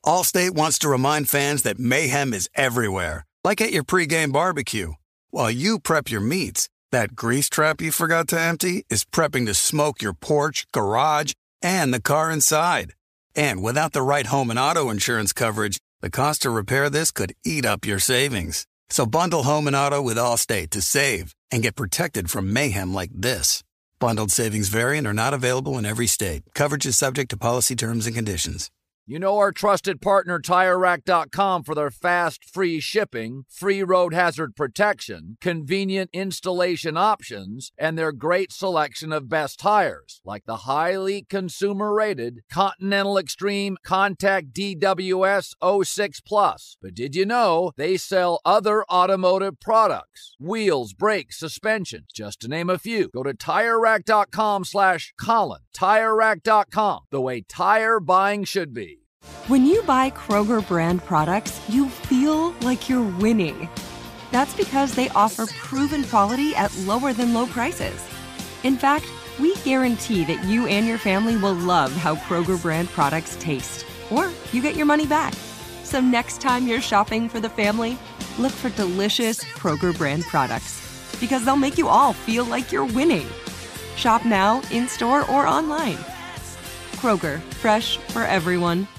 Allstate wants to remind fans that mayhem is everywhere, like at your pregame barbecue. While you prep your meats, that grease trap you forgot to empty is prepping to smoke your porch, garage, and the car inside. And without the right home and auto insurance coverage, the cost to repair this could eat up your savings. So bundle home and auto with Allstate to save and get protected from mayhem like this. Bundled savings vary and are not available in every state. Coverage is subject to policy terms and conditions. You know our trusted partner, TireRack.com, for their fast, free shipping, free road hazard protection, convenient installation options, and their great selection of best tires, like the highly consumer-rated Continental Extreme Contact DWS 06+. But did you know they sell other automotive products? Wheels, brakes, suspension, just to name a few. Go to TireRack.com/Colin. TireRack.com, the way tire buying should be. When you buy Kroger brand products, you feel like you're winning. That's because they offer proven quality at lower than low prices. In fact, we guarantee that you and your family will love how Kroger brand products taste, or you get your money back. So next time you're shopping for the family, look for delicious Kroger brand products, because they'll make you all feel like you're winning. Shop now, in-store, or online. Kroger, fresh for everyone.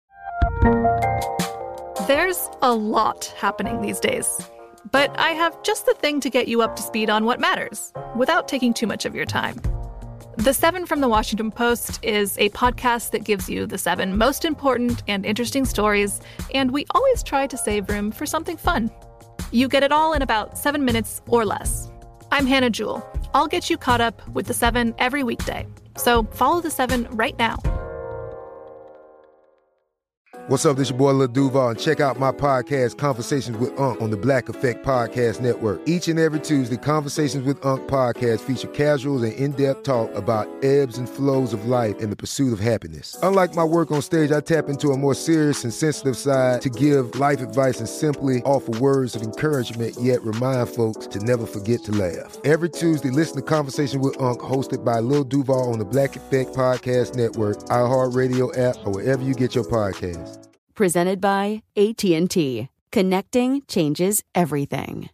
There's a lot happening these days, but I have just the thing to get you up to speed on what matters without taking too much of your time. The 7 from the Washington Post is a podcast that gives you the 7 most important and interesting stories, and we always try to save room for something fun. You get it all in about 7 minutes or less. I'm Hannah Jewell. I'll get you caught up with the 7 every weekday. So follow the 7 right now. What's up, this your boy Lil Duval, and check out my podcast, Conversations with Unc, on the Black Effect Podcast Network. Each and every Tuesday, Conversations with Unc podcast feature casual and in-depth talk about ebbs and flows of life and the pursuit of happiness. Unlike my work on stage, I tap into a more serious and sensitive side to give life advice and simply offer words of encouragement, yet remind folks to never forget to laugh. Every Tuesday, listen to Conversations with Unc, hosted by Lil Duval on the Black Effect Podcast Network, iHeartRadio app, or wherever you get your podcasts. Presented by AT&T. Connecting changes everything.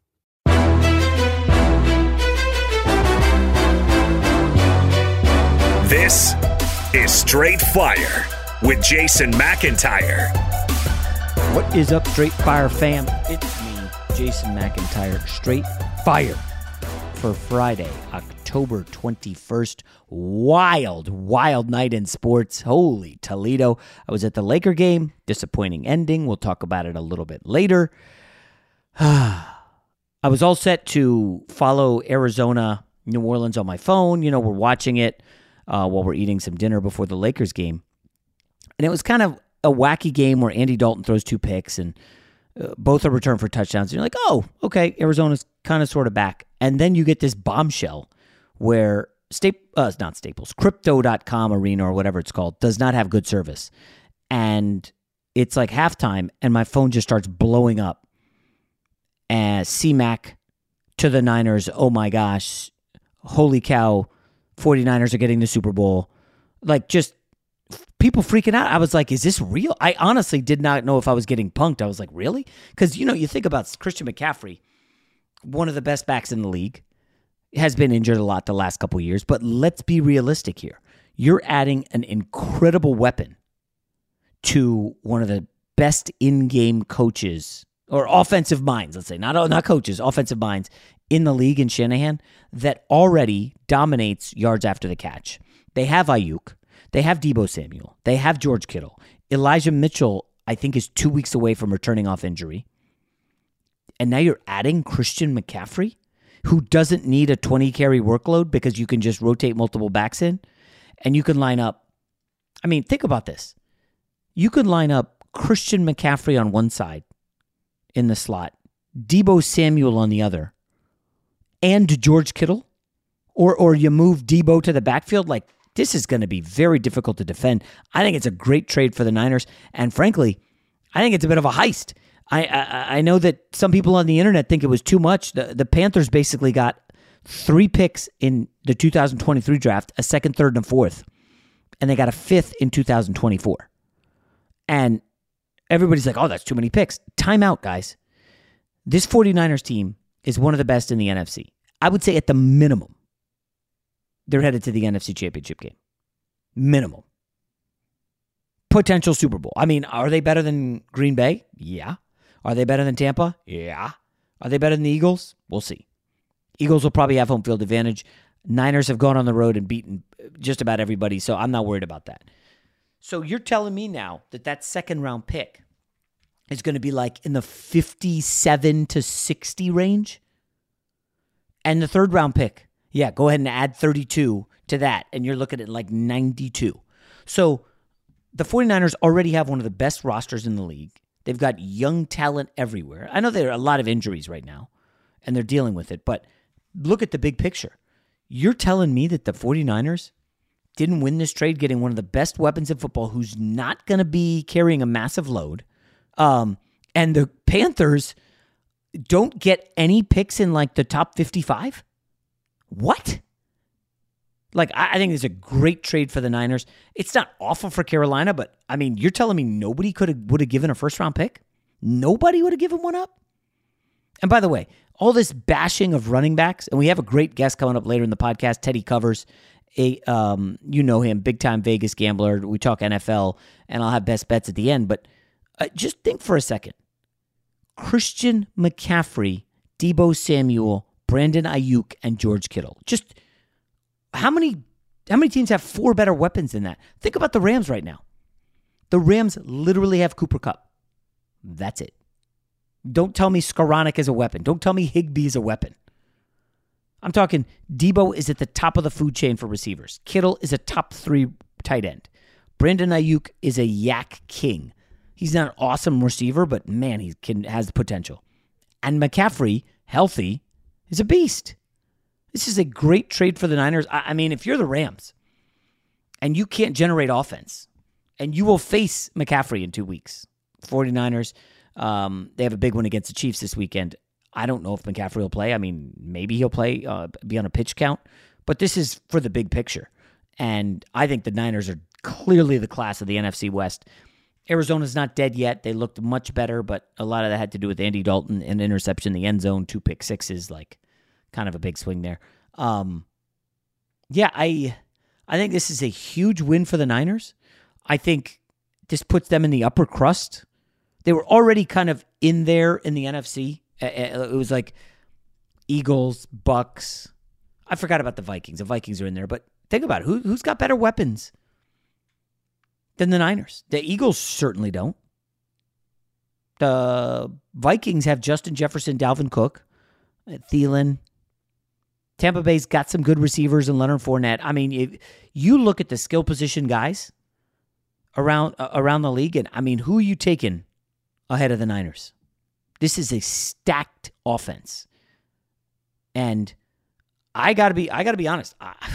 This is Straight Fire with Jason McIntyre. What is up, Straight Fire fam? It's me, Jason McIntyre. Straight Fire for Friday, October 21st. Wild night in sports. Holy Toledo. I was at the Laker game. Disappointing ending. We'll talk about it a little bit later. I was all set to follow Arizona, New Orleans on my phone. You know, we're watching it while we're eating some dinner before the Lakers game. And it was kind of a wacky game where Andy Dalton throws 2 picks and both are returned for touchdowns. And you're like, oh, okay, Arizona's kind of sort of back. And then you get this bombshell where not Staples, Crypto.com Arena or whatever it's called, does not have good service. And it's like halftime, and my phone just starts blowing up. And C-Mac to the Niners, oh my gosh, holy cow, 49ers are getting the Super Bowl. Like, just people freaking out. I was like, is this real? I honestly did not know if I was getting punked. I was like, really? Because, you know, you think about Christian McCaffrey, one of the best backs in the league, has been injured a lot the last couple of years, but let's be realistic here. You're adding an incredible weapon to one of the best in-game coaches, or offensive minds, let's say, not coaches, offensive minds in the league in Shanahan, that already dominates yards after the catch. They have Ayuk. They have Deebo Samuel. They have George Kittle. Elijah Mitchell, I think, is 2 weeks away from returning off injury. And now you're adding Christian McCaffrey, who doesn't need a 20-carry workload because you can just rotate multiple backs in, and you can line up. I mean, think about this. You could line up Christian McCaffrey on one side in the slot, Deebo Samuel on the other, and George Kittle, or you move Deebo to the backfield. Like, this is going to be very difficult to defend. I think it's a great trade for the Niners, and frankly, I think it's a bit of a heist. I know that some people on the internet think it was too much. The Panthers basically got 3 picks in the 2023 draft, a 2nd, 3rd, and a 4th, and they got a 5th in 2024. And Everybody's like, oh, that's too many picks. Time out, guys. This 49ers team is one of the best in the NFC. I would say at the minimum, they're headed to the NFC Championship game. Minimum. Potential Super Bowl. I mean, are they better than Green Bay? Yeah. Are they better than Tampa? Yeah. Are they better than the Eagles? We'll see. Eagles will probably have home field advantage. Niners have gone on the road and beaten just about everybody, so I'm not worried about that. So you're telling me now that second round pick is going to be like in the 57 to 60 range? And the third round pick, yeah, go ahead and add 32 to that, and you're looking at like 92. So the 49ers already have one of the best rosters in the league. They've got young talent everywhere. I know there are a lot of injuries right now, and they're dealing with it, but look at the big picture. You're telling me that the 49ers didn't win this trade getting one of the best weapons in football who's not going to be carrying a massive load, and the Panthers don't get any picks in like the top 55? What? Like, I think it's a great trade for the Niners. It's not awful for Carolina, but, I mean, you're telling me nobody would have given a first-round pick? Nobody would have given one up? And by the way, all this bashing of running backs, and we have a great guest coming up later in the podcast, Teddy Covers. You know him, big-time Vegas gambler. We talk NFL, and I'll have best bets at the end. But just think for a second. Christian McCaffrey, Deebo Samuel, Brandon Ayuk, and George Kittle. Just how many teams have four better weapons than that? Think about the Rams right now. The Rams literally have Cooper Kupp. That's it. Don't tell me Skoranek is a weapon. Don't tell me Higbee is a weapon. I'm talking Deebo is at the top of the food chain for receivers. Kittle is a top 3 tight end. Brandon Ayuk is a yak king. He's not an awesome receiver, but man, he has the potential. And McCaffrey, healthy, is a beast. This is a great trade for the Niners. I mean, if you're the Rams and you can't generate offense, and you will face McCaffrey in 2 weeks. 49ers, they have a big one against the Chiefs this weekend. I don't know if McCaffrey will play. I mean, maybe he'll play, be on a pitch count. But this is for the big picture. And I think the Niners are clearly the class of the NFC West. Arizona's not dead yet. They looked much better, but a lot of that had to do with Andy Dalton, an interception in the end zone, 2 pick sixes, like kind of a big swing there. Yeah, I think this is a huge win for the Niners. I think this puts them in the upper crust. They were already kind of in there in the NFC. It was like Eagles, Bucks. I forgot about the Vikings. The Vikings are in there, but think about it. Who's got better weapons than the Niners? The Eagles certainly don't. The Vikings have Justin Jefferson, Dalvin Cook, Thielen. Tampa Bay's got some good receivers in Leonard Fournette. I mean, if you look at the skill position guys around the league, and I mean, who are you taking ahead of the Niners? This is a stacked offense, and I gotta be honest.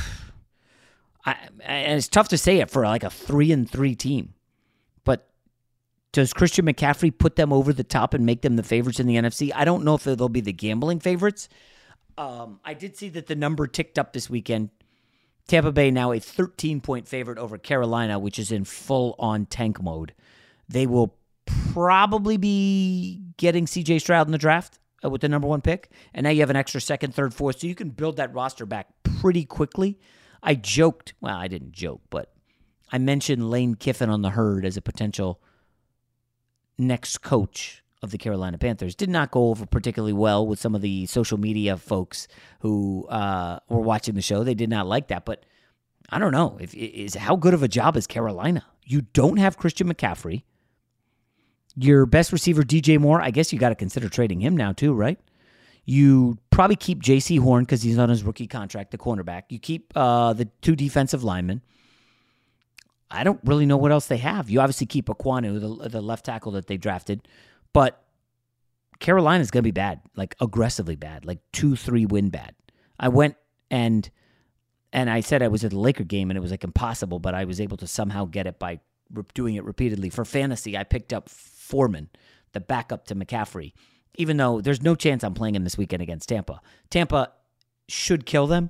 And it's tough to say it for like a 3-3 team, but does Christian McCaffrey put them over the top and make them the favorites in the NFC? I don't know if they'll be the gambling favorites. I did see that the number ticked up this weekend. Tampa Bay now a 13-point favorite over Carolina, which is in full-on tank mode. They will probably be getting C.J. Stroud in the draft with the number 1 pick, and now you have an extra second, third, fourth, so you can build that roster back pretty quickly. I joked, well, I didn't joke, but I mentioned Lane Kiffin on the herd as a potential next coach of the Carolina Panthers. Did not go over particularly well with some of the social media folks who were watching the show. They did not like that, but I don't know. How good of a job is Carolina? You don't have Christian McCaffrey. Your best receiver, DJ Moore, I guess you got to consider trading him now too, right? You probably keep J.C. Horn because he's on his rookie contract, the cornerback. You keep the 2 defensive linemen. I don't really know what else they have. You obviously keep Ekwonu, the left tackle that they drafted. But Carolina's going to be bad, like aggressively bad, like 2-3 win bad. I went and I said I was at the Laker game and it was like impossible, but I was able to somehow get it by doing it repeatedly. For fantasy, I picked up Foreman, the backup to McCaffrey, even though there's no chance I'm playing him this weekend against Tampa. Tampa should kill them.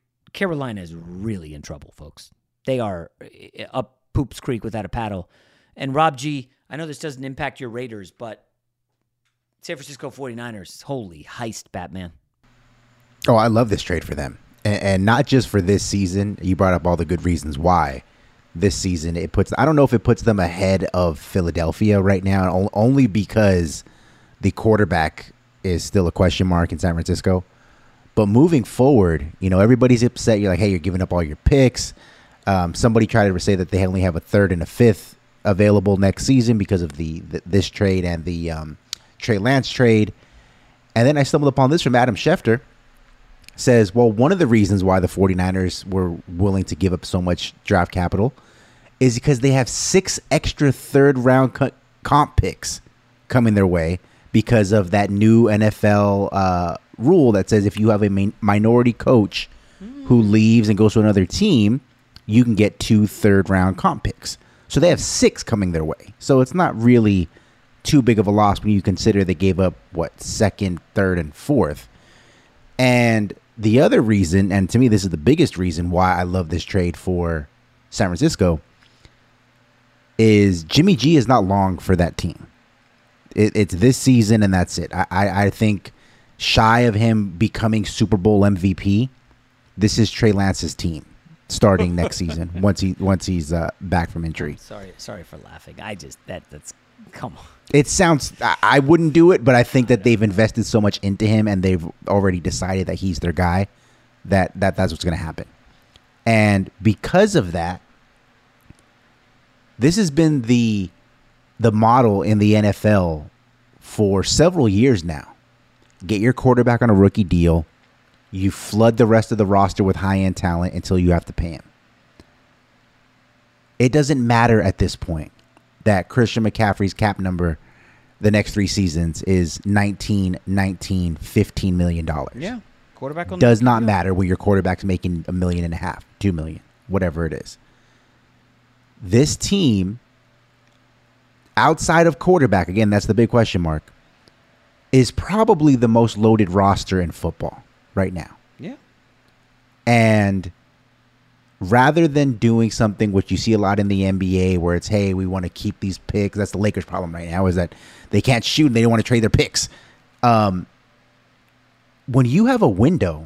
Carolina is really in trouble, folks. They are up Poops Creek without a paddle. And Rob G, I know this doesn't impact your Raiders, but San Francisco 49ers, holy heist, Batman. Oh, I love this trade for them. And not just for this season. You brought up all the good reasons why. This season, I don't know if it puts them ahead of Philadelphia right now, only because the quarterback is still a question mark in San Francisco. But moving forward, everybody's upset. You're like, hey, you're giving up all your picks. Somebody tried to say that they only have a third and a fifth available next season because of this trade and the Trey Lance trade. And then I stumbled upon this from Adam Schefter. Says, well, one of the reasons why the 49ers were willing to give up so much draft capital is because they have 6 extra third-round comp picks coming their way because of that new NFL rule that says if you have a minority coach who leaves and goes to another team, you can get 2 third-round comp picks. So they have 6 coming their way. So it's not really too big of a loss when you consider they gave up, second, third, and fourth. And the other reason, and to me this is the biggest reason why I love this trade for San Francisco, is Jimmy G is not long for that team. It's this season and that's it. I think shy of him becoming Super Bowl MVP, this is Trey Lance's team starting next season once he's back from injury. Sorry for laughing. That's come on. It sounds, I wouldn't do it, but I think that they've invested so much into him and they've already decided that he's their guy, that's what's going to happen. And because of that, this has been the model in the NFL for several years now. Get your quarterback on a rookie deal. You flood the rest of the roster with high-end talent until you have to pay him. It doesn't matter at this point that Christian McCaffrey's cap number the next 3 seasons is $19, $15 million. Yeah. Quarterback on does not matter when your quarterback's making $1.5 million, $2 million, whatever it is. This team, outside of quarterback, again, that's the big question mark, is probably the most loaded roster in football right now. Yeah. And rather than doing something which you see a lot in the NBA where it's, hey, we want to keep these picks. That's the Lakers' problem right now, is that they can't shoot and they don't want to trade their picks. When you have a window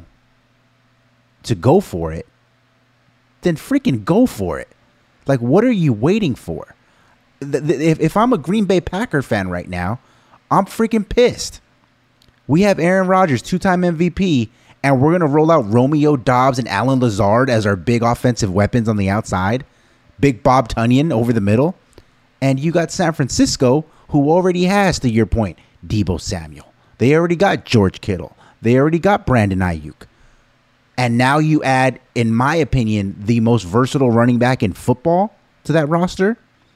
to go for it, then freaking go for it. Like, what are you waiting for? If I'm a Green Bay Packer fan right now, I'm freaking pissed. We have Aaron Rodgers, 2-time MVP, and we're going to roll out Romeo Doubs and Alan Lazard as our big offensive weapons on the outside. Big Bob Tunyon over the middle. And you got San Francisco, who already has, to your point, Deebo Samuel. They already got George Kittle. They already got Brandon Ayuk. And now you add, in my opinion, the most versatile running back in football to that roster.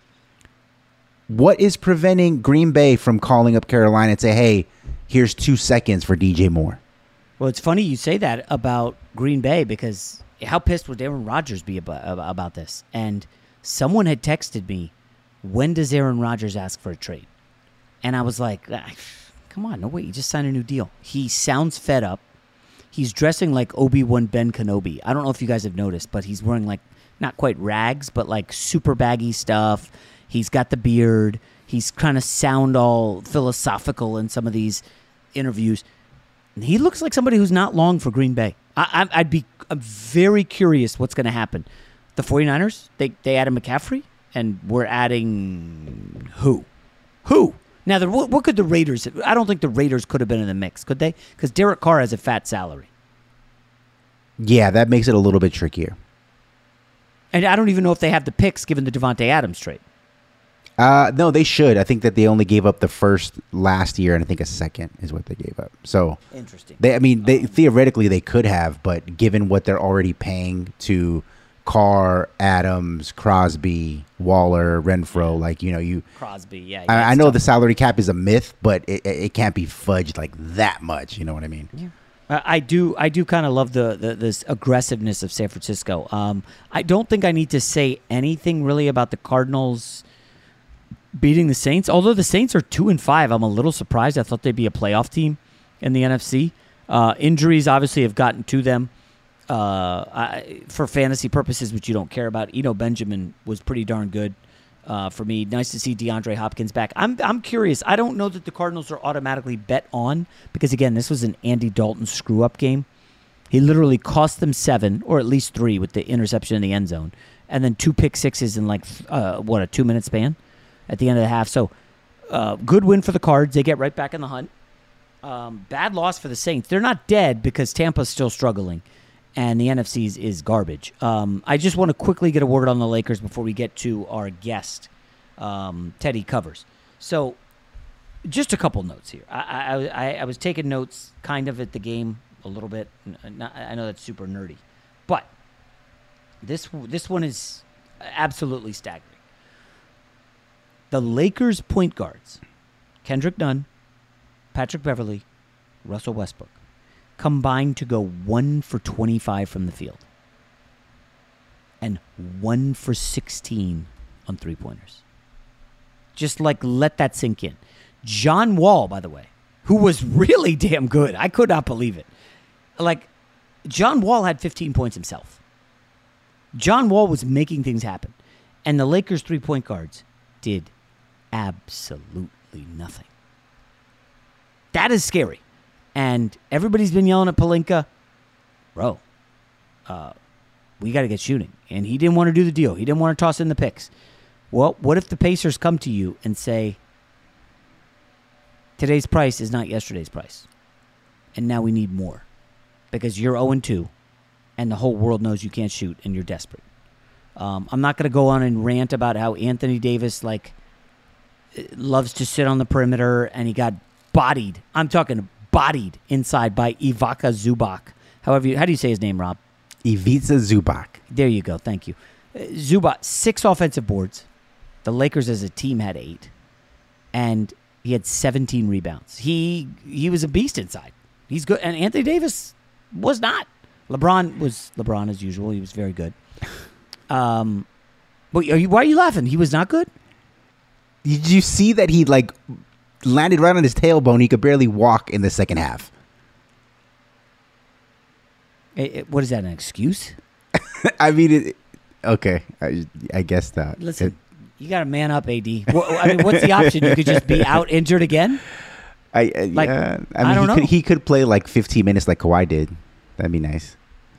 What is preventing Green Bay from calling up Carolina and say, hey, here's 2 seconds for DJ Moore? Well, it's funny you say that about Green Bay because how pissed would Aaron Rodgers be about this? And someone had texted me, when does Aaron Rodgers ask for a trade? And I was like, come on, no way, you just signed a new deal. He sounds fed up. He's dressing like Obi-Wan Ben Kenobi. I don't know if you guys have noticed, but he's wearing like, not quite rags, but like super baggy stuff. He's got the beard. He's trying to sound all philosophical in some of these interviews. And he looks like somebody who's not long for Green Bay. I'm very curious what's going to happen. The 49ers, they added McCaffrey, and we're adding who? Who? Now, what could the Raiders... I don't think the Raiders could have been in the mix, could they? Because Derek Carr has a fat salary. Yeah, that makes it a little bit trickier. And I don't even know if they have the picks given the Devontae Adams trade. No, they should. I think that they only gave up the first last year, and I think a second is what they gave up. So interesting. Theoretically they could have, but given what they're already paying to Carr, Adams, Crosby, Waller, Renfro, Crosby, yeah. I know the salary cap is a myth, but it can't be fudged like that much. You know what I mean? Yeah. I do kind of love this aggressiveness of San Francisco. I don't think I need to say anything really about the Cardinals beating the Saints. Although the Saints are 2-5, I'm a little surprised. I thought they'd be a playoff team in the NFC. Injuries obviously have gotten to them for fantasy purposes, which you don't care about. Eno Benjamin was pretty darn good. for me. Nice to see DeAndre Hopkins back. I'm curious. I don't know that the Cardinals are automatically bet on because, again, this was an Andy Dalton screw-up game. He literally cost them 7, or at least 3 with the interception in the end zone, and then 2 pick sixes in a 2-minute span at the end of the half. So good win for the Cards. They get right back in the hunt. Bad loss for the Saints. They're not dead because Tampa's still struggling, and the NFC is garbage. I just want to quickly get a word on the Lakers before we get to our guest, Teddy Covers. So just a couple notes here. I was taking notes kind of at the game a little bit. I know that's super nerdy, but this one is absolutely staggering. The Lakers point guards, Kendrick Nunn, Patrick Beverley, Russell Westbrook, combined to go 1 for 25 from the field and 1 for 16 on three-pointers. Just let that sink in. John Wall, by the way, who was really damn good. I could not believe it. John Wall had 15 points himself. John Wall was making things happen. And the Lakers' three-point guards did absolutely nothing. That is scary. And everybody's been yelling at Pelinka, bro, we got to get shooting. And he didn't want to do the deal. He didn't want to toss in the picks. Well, what if the Pacers come to you and say, today's price is not yesterday's price, and now we need more because you're 0-2 and the whole world knows you can't shoot and you're desperate. I'm not going to go on and rant about how Anthony Davis loves to sit on the perimeter and he got bodied. I'm talking bodied inside by Ivica Zubac. How do you say his name, Rob? Ivica Zubac. There you go. Thank you. Zubac, 6 offensive boards. The Lakers as a team had 8. And he had 17 rebounds. He was a beast inside. He's good. And Anthony Davis was not. LeBron was LeBron as usual. He was very good. But why are you laughing? He was not good? Did you see that he landed right on his tailbone? He could barely walk in the second half. What is that, an excuse? I mean, okay. I guess not. Listen, you got to man up, AD. What's the option? You could just be out injured again? I don't know. He could play 15 minutes like Kawhi did. That'd be nice.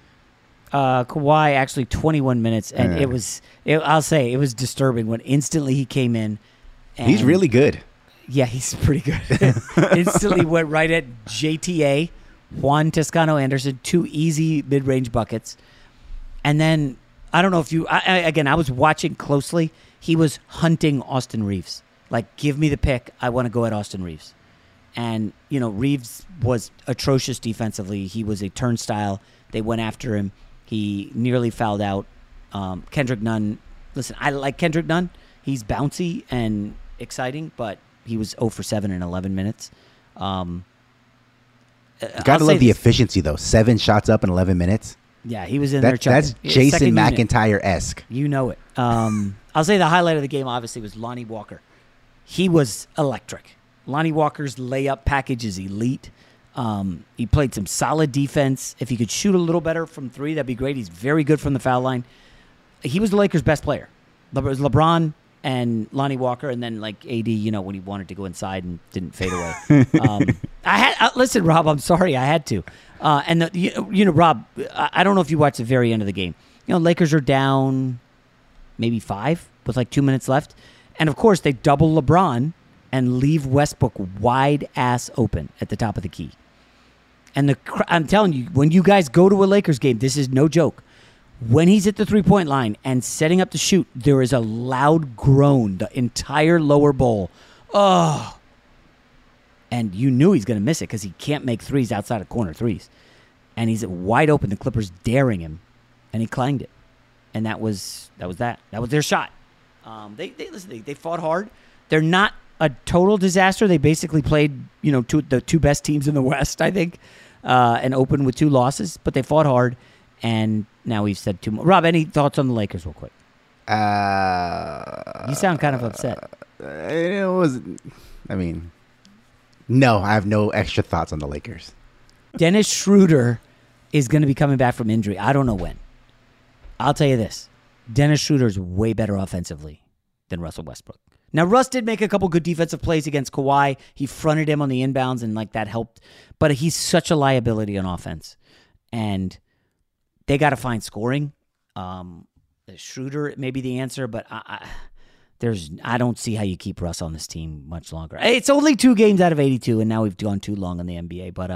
Kawhi actually 21 minutes, and I'll say it was disturbing when instantly he came in. And he's really good. Yeah, he's pretty good. Instantly went right at JTA, Juan Toscano-Anderson, 2 easy mid-range buckets. And then, I don't know if you... I was watching closely. He was hunting Austin Reeves. Give me the pick. I want to go at Austin Reeves. And, Reeves was atrocious defensively. He was a turnstile. They went after him. He nearly fouled out. Kendrick Nunn... Listen, I like Kendrick Nunn. He's bouncy and exciting, but he was 0 for 7 in 11 minutes. Gotta love the efficiency, though. 7 shots up in 11 minutes. Yeah, he was in there. That's Jason McIntyre-esque. You know it. I'll say the highlight of the game, obviously, was Lonnie Walker. He was electric. Lonnie Walker's layup package is elite. He played some solid defense. If he could shoot a little better from 3, that'd be great. He's very good from the foul line. He was the Lakers' best player. It was LeBron and Lonnie Walker, and then AD, when he wanted to go inside and didn't fade away. Listen, Rob, I'm sorry, I had to. Rob, I don't know if you watched the very end of the game. Lakers are down maybe 5 with 2 minutes left, and of course they double LeBron and leave Westbrook wide ass open at the top of the key. And I'm telling you, when you guys go to a Lakers game, this is no joke. When he's at the three-point line and setting up to shoot, there is a loud groan, the entire lower bowl. Oh. And you knew he's going to miss it because he can't make threes outside of corner threes. And he's wide open, the Clippers daring him, and he clanged it. And that was that. That was their shot. They fought hard. They're not a total disaster. They basically played, the 2 best teams in the West, I think, and opened with 2 losses. But they fought hard. And now we've said 2 more. Rob, any thoughts on the Lakers real quick? You sound kind of upset. No, I have no extra thoughts on the Lakers. Dennis Schroeder is going to be coming back from injury. I don't know when. I'll tell you this. Dennis Schroeder is way better offensively than Russell Westbrook. Now, Russ did make a couple good defensive plays against Kawhi. He fronted him on the inbounds, and that helped. But he's such a liability on offense. And they got to find scoring. Schroeder may be the answer, but I don't see how you keep Russ on this team much longer. It's only 2 games out of 82, and now we've gone too long in the NBA. But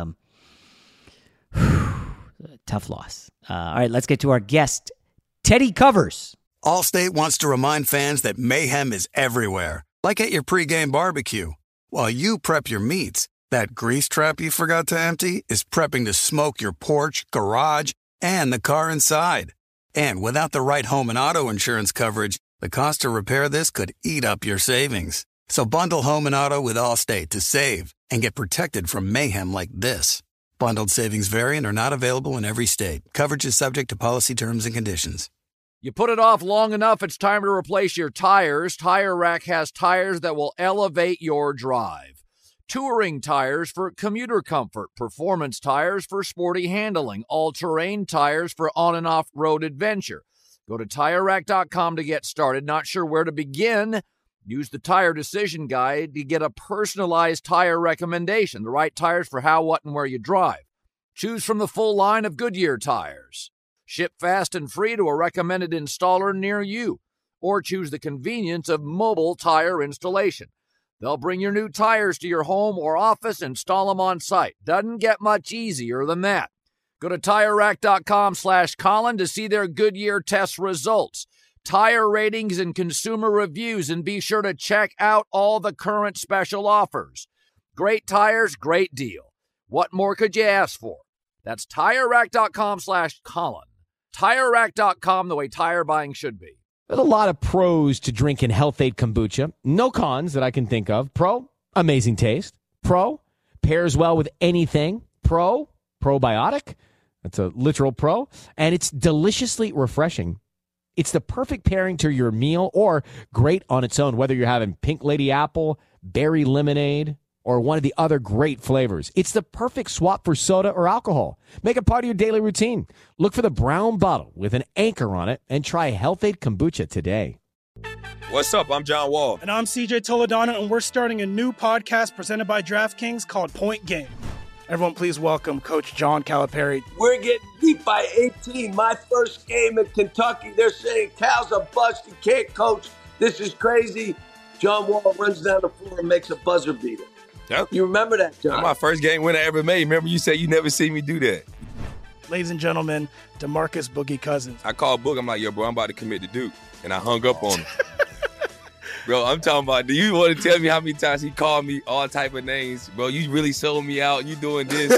tough loss. All right, let's get to our guest, Teddy Covers. Allstate wants to remind fans that mayhem is everywhere, like at your pregame barbecue. While you prep your meats, that grease trap you forgot to empty is prepping to smoke your porch, garage, and the car inside. And without the right home and auto insurance coverage, the cost to repair this could eat up your savings. So bundle home and auto with Allstate to save and get protected from mayhem like this. Bundled savings vary and are not available in every state. Coverage is subject to policy terms and conditions. You put it off long enough, it's time to replace your tires. Tire Rack has tires that will elevate your drive. Touring tires for commuter comfort, performance tires for sporty handling, all-terrain tires for on- and off-road adventure. Go to TireRack.com to get started. Not sure where to begin? Use the Tire Decision Guide to get a personalized tire recommendation, the right tires for how, what, and where you drive. Choose from the full line of Goodyear tires. Ship fast and free to a recommended installer near you, or choose the convenience of mobile tire installation. They'll bring your new tires to your home or office, install them on site. Doesn't get much easier than that. Go to TireRack.com/Colin to see their Goodyear test results, tire ratings, and consumer reviews, and be sure to check out all the current special offers. Great tires, great deal. What more could you ask for? That's TireRack.com/Colin. TireRack.com, the way tire buying should be. There's a lot of pros to drinking Health-Ade kombucha. No cons that I can think of. Pro, amazing taste. Pro, pairs well with anything. Pro, probiotic. That's a literal pro. And it's deliciously refreshing. It's the perfect pairing to your meal or great on its own, whether you're having Pink Lady Apple, Berry Lemonade, or one of the other great flavors. It's the perfect swap for soda or alcohol. Make it part of your daily routine. Look for the brown bottle with an anchor on it and try Health-Ade kombucha today. What's up? I'm John Wall. And I'm CJ Toledano, and we're starting a new podcast presented by DraftKings called Point Game. Everyone, please welcome Coach John Calipari. We're getting beat by 18. My first game in Kentucky, they're saying Cal's a bust. He can't coach. This is crazy. John Wall runs down the floor and makes a buzzer beater. Yep. You remember that, John? That's my first game win I ever made. Remember you said you never see me do that. Ladies and gentlemen, DeMarcus Boogie Cousins. I called Boog. I'm like, yo, bro, I'm about to commit to Duke. And I hung up on him. Bro, I'm talking about, do you want to tell me how many times he called me all type of names? Bro, you really sold me out. You doing this.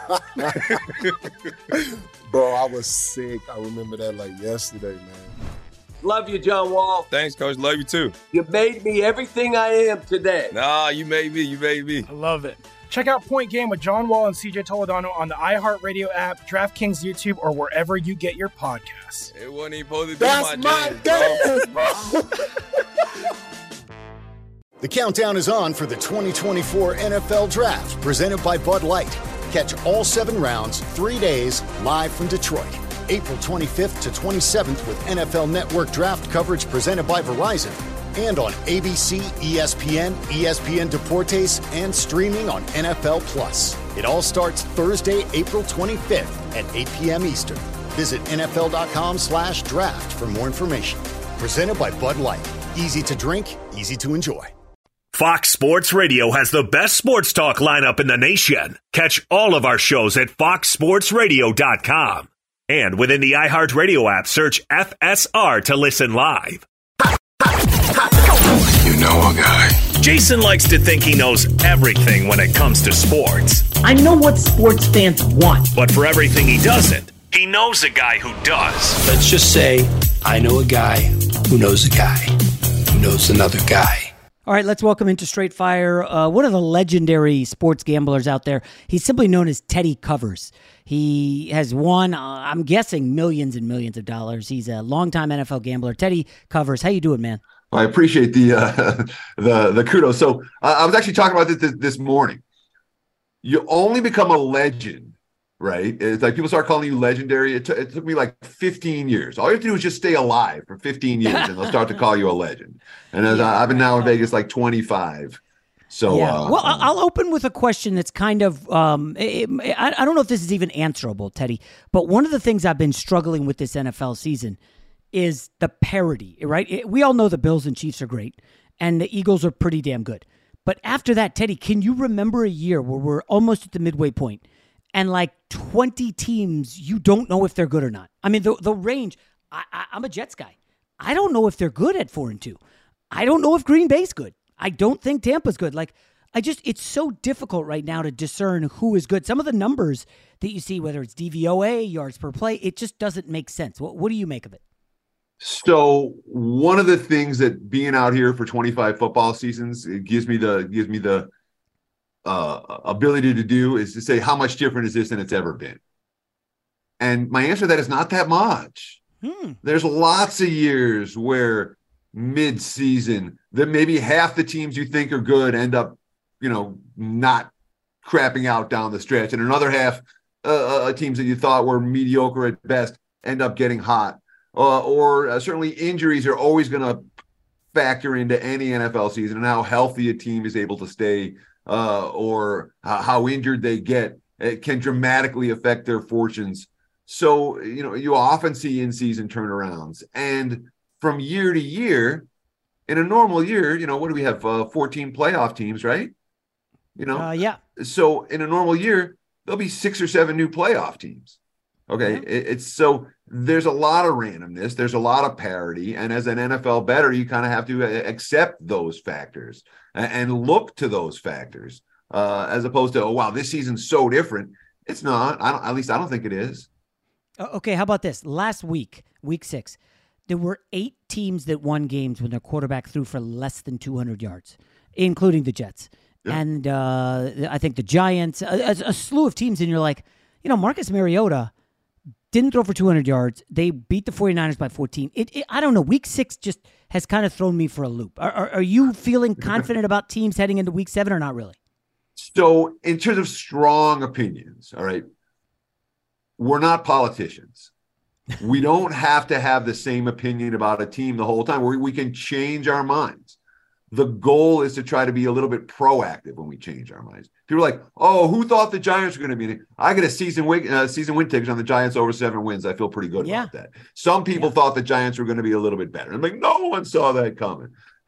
Bro, I was sick. I remember that like yesterday, man. Love you, John Wall. Thanks, Coach. Love you, too. You made me everything I am today. Nah, you made me. You made me. I love it. Check out Point Game with John Wall and CJ Toledano on the iHeartRadio app, DraftKings YouTube, or wherever you get your podcasts. It wasn't even supposed to be That's my game, bro. The countdown is on for the 2024 NFL Draft, presented by Bud Light. Catch all 7 rounds, 3 days, live from Detroit. April 25th to 27th with NFL Network draft coverage presented by Verizon. And on ABC, ESPN, ESPN Deportes, and streaming on NFL Plus. It all starts Thursday, April 25th at 8 p.m. Eastern. Visit NFL.com/draft for more information. Presented by Bud Light. Easy to drink, easy to enjoy. Fox Sports Radio has the best sports talk lineup in the nation. Catch all of our shows at foxsportsradio.com. And within the iHeartRadio app, search FSR to listen live. You know a guy. Jason likes to think he knows everything when it comes to sports. I know what sports fans want. But for everything he doesn't, he knows a guy who does. Let's just say I know a guy who knows a guy who knows another guy. All right, let's welcome into Straight Fire one of the legendary sports gamblers out there. He's simply known as Teddy Covers. He has won, I'm guessing, millions and millions of dollars. He's a longtime NFL gambler. Teddy Covers, how you doing, man? I appreciate the kudos. So I was actually talking about this morning. You only become a legend, right? It's like people start calling you legendary. It took me like 15 years. All you have to do is just stay alive for 15 years, and they'll start to call you a legend. And I've been now in Vegas like 25. So, well, I'll open with a question that's kind of, I don't know if this is even answerable, Teddy, but one of the things I've been struggling with this NFL season is the parity, right? We all know the Bills and Chiefs are great, and the Eagles are pretty damn good. But after that, Teddy, can you remember a year where we're almost at the midway point and like 20 teams, you don't know if they're good or not? I mean, the range, I'm a Jets guy. I don't know if they're good at 4-2. I don't know if Green Bay's good. I don't think Tampa's good. Like, it's so difficult right now to discern who is good. Some of the numbers that you see, whether it's DVOA, yards per play, it just doesn't make sense. What do you make of it? So one of the things that being out here for 25 football seasons, it gives me the ability to do is to say, how much different is this than it's ever been? And my answer to that is not that much. There's lots of years where mid-season that maybe half the teams you think are good end up, not crapping out down the stretch, and another half teams that you thought were mediocre at best end up getting hot. Or certainly injuries are always going to factor into any NFL season, and how healthy a team is able to stay or how injured they get. It can dramatically affect their fortunes. So, you often see in-season turnarounds. And from year to year, in a normal year, what do we have? 14 playoff teams, right? Yeah. So in a normal year, there'll be 6 or 7 new playoff teams. Okay. Yeah. It's so there's a lot of randomness. There's a lot of parity. And as an NFL bettor, you kind of have to accept those factors and look to those factors as opposed to, oh, wow, this season's so different. It's not. At least I don't think it is. Okay. How about this? Last week, week 6, there were 8 teams that won games when their quarterback threw for less than 200 yards, including the Jets. Yeah. And I think the Giants, a slew of teams. And you're like, Marcus Mariota didn't throw for 200 yards. They beat the 49ers by 14. I don't know. Week 6 just has kind of thrown me for a loop. Are you feeling confident about teams heading into week 7 or not really? So in terms of strong opinions, all right, we're not politicians. We don't have to have the same opinion about a team the whole time. We can change our minds. The goal is to try to be a little bit proactive when we change our minds. People are like, oh, who thought the Giants were going to be in it? I get a season win ticket on the Giants over 7 wins. I feel pretty good about that. Some people thought the Giants were going to be a little bit better. I'm like, no one saw that coming.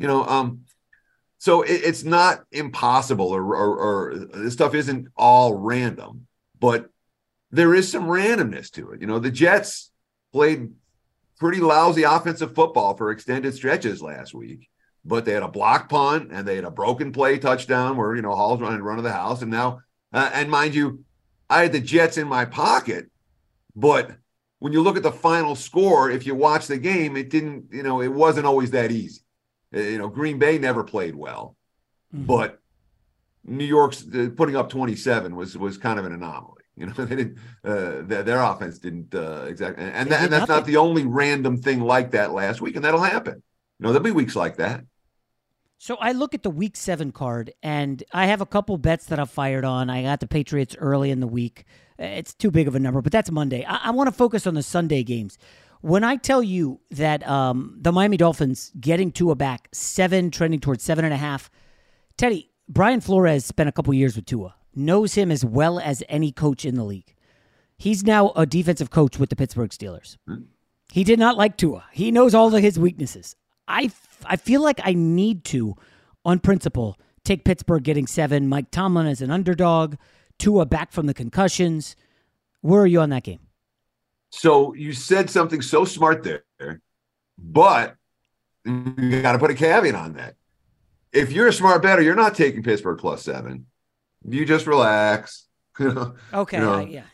So it's not impossible or this stuff isn't all random, but there is some randomness to it. The Jets played pretty lousy offensive football for extended stretches last week. But they had a block punt and they had a broken play touchdown where, Hall's running run of the house. And now, and mind you, I had the Jets in my pocket. But when you look at the final score, if you watch the game, it didn't, it wasn't always that easy. Green Bay never played well. Mm-hmm. But New York's putting up 27 was kind of an anomaly. They didn't, their offense didn't exactly. And that's not the only random thing like that last week. And that'll happen. There'll be weeks like that. So I look at the week 7 card, and I have a couple bets that I've fired on. I got the Patriots early in the week. It's too big of a number, but that's Monday. I want to focus on the Sunday games. When I tell you that the Miami Dolphins getting Tua back, 7, trending towards 7.5, Teddy, Brian Flores spent a couple years with Tua, knows him as well as any coach in the league. He's now a defensive coach with the Pittsburgh Steelers. He did not like Tua. He knows all of his weaknesses. I feel like I need to, on principle, take Pittsburgh getting 7, Mike Tomlin as an underdog, Tua back from the concussions. Where are you on that game? So you said something so smart there, but you got to put a caveat on that. If you're a smart bettor, you're not taking Pittsburgh plus 7. You just relax. Okay. The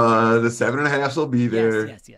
7.5 will be there. Yes.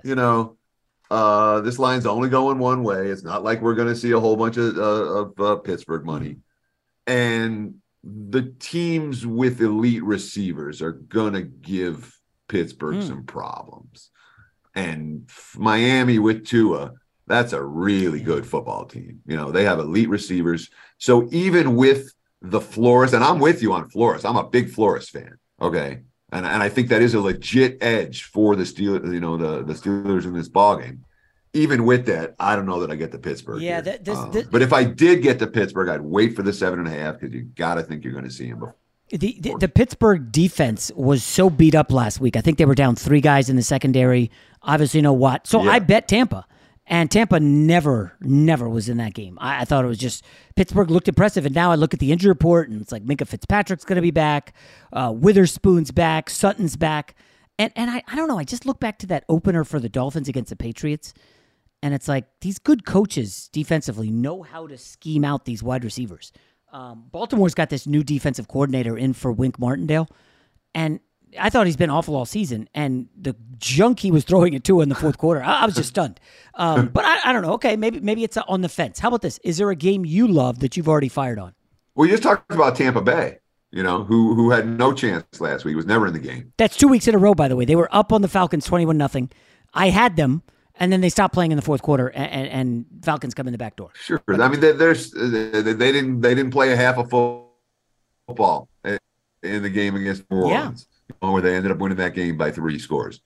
This line's only going one way. It's not like we're going to see a whole bunch of Pittsburgh money. And the teams with elite receivers are going to give Pittsburgh some problems. And Miami with Tua, that's a really good football team. They have elite receivers. So even with the Flores, and I'm with you on Flores. I'm a big Flores fan. Okay. And I think that is a legit edge for the Steelers, the Steelers in this ballgame. Even with that, I don't know that I get the Pittsburgh. Yeah, but if I did get to Pittsburgh, I'd wait for the 7.5 because you got to think you're going to see him before. The Pittsburgh defense was so beat up last week. I think they were down 3 guys in the secondary. Obviously, no Watt. So I bet Tampa. And Tampa never was in that game. I thought it was just Pittsburgh looked impressive. And now I look at the injury report, and it's like Minkah Fitzpatrick's going to be back. Witherspoon's back. Sutton's back. And I don't know. I just look back to that opener for the Dolphins against the Patriots. And it's like these good coaches defensively know how to scheme out these wide receivers. Baltimore's got this new defensive coordinator in for Wink Martindale. And I thought he's been awful all season. And the junk he was throwing it to in the fourth quarter, I was just stunned. But I don't know. Okay, maybe it's on the fence. How about this? Is there a game you love that you've already fired on? Well, you just talked about Tampa Bay, who had no chance last week. He was never in the game. That's 2 weeks in a row, by the way. They were up on the Falcons 21-0. I had them. And then they stopped playing in the fourth quarter, and Falcons come in the back door. Sure, I mean, they didn't play a half of football in the game against New Orleans, where they ended up winning that game by 3 scores.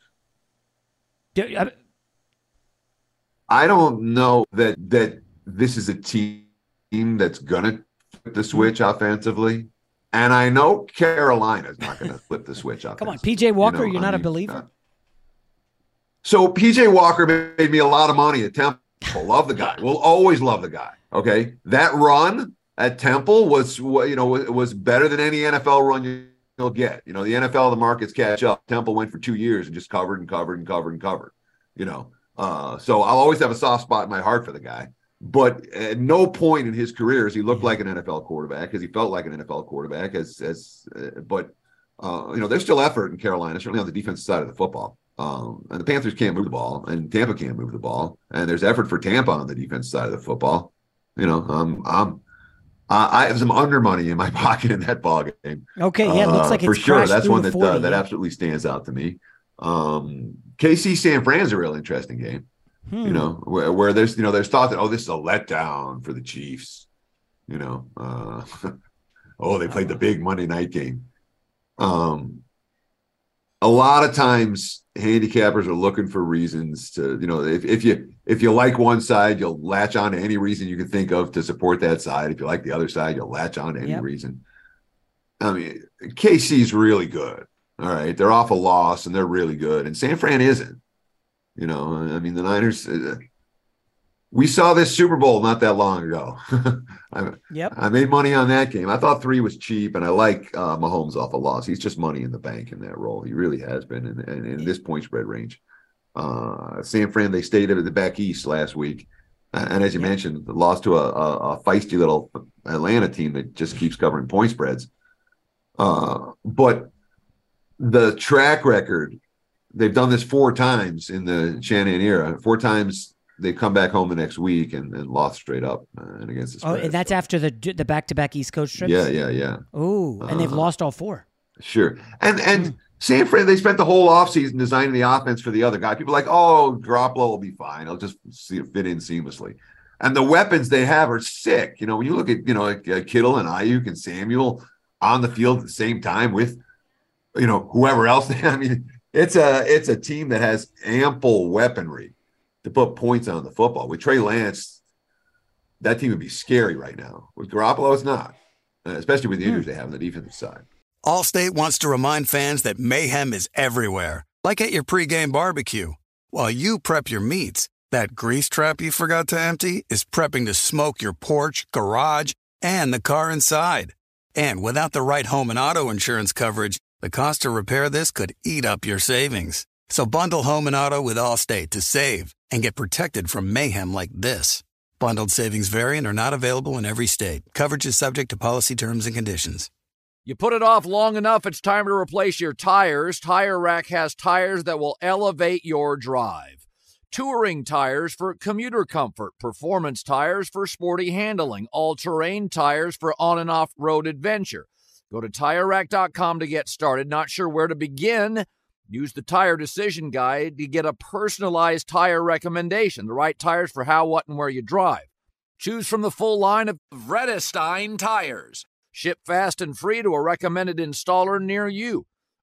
I don't know that this is a team that's gonna flip the switch offensively, and I know Carolina's not gonna flip the switch offensively. Come on, PJ Walker, you're not a believer. So P.J. Walker made me a lot of money at Temple. Love the guy. We'll always love the guy. Okay, that run at Temple was better than any NFL run you'll get. The NFL, the markets catch up. Temple went for 2 years and just covered and covered and covered and covered. So I'll always have a soft spot in my heart for the guy. But at no point in his career has he looked like an NFL quarterback, because he felt like an NFL quarterback. There's still effort in Carolina, certainly on the defensive side of the football. And the Panthers can't move the ball, and Tampa can't move the ball, and there's effort for Tampa on the defense side of the football. I have some under money in my pocket in that ball game. Okay, yeah, it looks like it's for sure. That's one that 40, that absolutely stands out to me. KC San Fran is a real interesting game. Where there's thought that this is a letdown for the Chiefs. They played the big Monday night game. A lot of times handicappers are looking for reasons to, if you like one side, you'll latch on to any reason you can think of to support that side. If you like the other side, you'll latch on to any reason. I mean, KC's really good. All right. They're off a loss and they're really good. And San Fran isn't. The Niners, we saw this Super Bowl not that long ago. I made money on that game. I thought 3 was cheap, and I like Mahomes off a loss. He's just money in the bank in that role. He really has been in this point spread range. San Fran, they stayed at the back east last week. And as you mentioned, lost to a feisty little Atlanta team that just keeps covering point spreads. But the track record, they've done this 4 times in the Shanahan era. 4 times they've come back home the next week and lost straight up and against the spread. Oh, and that's after the back-to-back East Coast trips? Yeah. Oh, and they've lost all 4. Sure. And San Fran, they spent the whole offseason designing the offense for the other guy. People are like, Garoppolo will be fine. He'll just fit in seamlessly. And the weapons they have are sick. When you look at, Kittle and Ayuk and Samuel on the field at the same time with, whoever else. I mean, it's a team that has ample weaponry to put points on the football. With Trey Lance, that team would be scary right now. With Garoppolo, it's not, especially with the injuries they have on the defensive side. Allstate wants to remind fans that mayhem is everywhere, like at your pregame barbecue. While you prep your meats, that grease trap you forgot to empty is prepping to smoke your porch, garage, and the car inside. And without the right home and auto insurance coverage, the cost to repair this could eat up your savings. So bundle home and auto with Allstate to save and get protected from mayhem like this. Bundled savings vary and are not available in every state. Coverage is subject to policy terms and conditions. You put it off long enough, it's time to replace your tires. Tire Rack has tires that will elevate your drive. Touring tires for commuter comfort, performance tires for sporty handling, all-terrain tires for on- and off-road adventure. Go to TireRack.com to get started. Not sure where to begin? Use the Tire Decision Guide to get a personalized tire recommendation, the right tires for how, what, and where you drive. Choose from the full line of Vredestein tires. Ship fast and free to a recommended installer near you.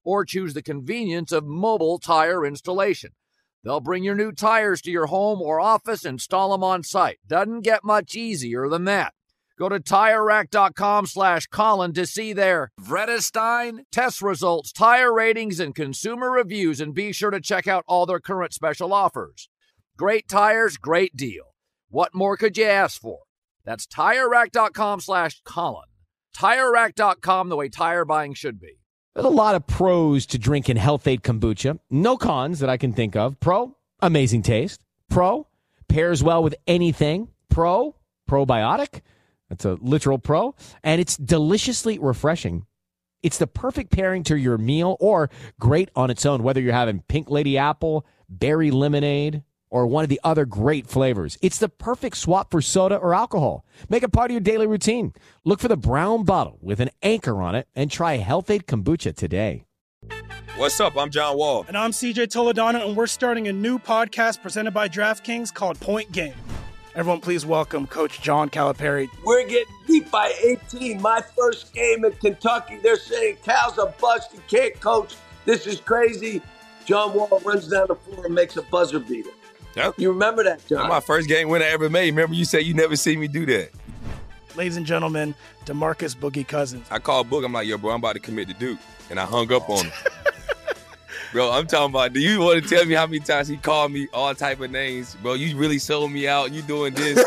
or choose the convenience of mobile tire installation. They'll bring your new tires to your home or office and install them on site. Doesn't get much easier than that. Go to TireRack.com/Colin to see their Vredestein test results, tire ratings, and consumer reviews, and be sure to check out all their current special offers. Great tires, great deal. What more could you ask for? That's TireRack.com/Colin. TireRack.com, the way tire buying should be. There's a lot of pros to drinking Healthade kombucha. No cons that I can think of. Pro, amazing taste. Pro, pairs well with anything. Pro, probiotic. That's a literal pro. And it's deliciously refreshing. It's the perfect pairing to your meal or great on its own, whether you're having pink lady apple, berry lemonade, or one of the other great flavors. It's the perfect swap for soda or alcohol. Make it part of your daily routine. Look for the brown bottle with an anchor on it and try Healthade kombucha today. What's up? I'm John Wall. And I'm CJ Toledano, and we're starting a new podcast presented by DraftKings called Point Game. Everyone, please welcome Coach John Calipari. We're getting beat by 18. My first game in Kentucky, they're saying Cal's a bust. He can't coach. This is crazy. John Wall runs down the floor and makes a buzzer beater. Yep. You remember that, John? That's my first game win I ever made. Remember you said you never see me do that. Ladies and gentlemen, DeMarcus Boogie Cousins. I called Book. I'm like, yo, bro, I'm about to commit to Duke. And I hung up on him. Bro, I'm talking about, do you want to tell me how many times he called me all type of names? Bro, you really sold me out. You doing this.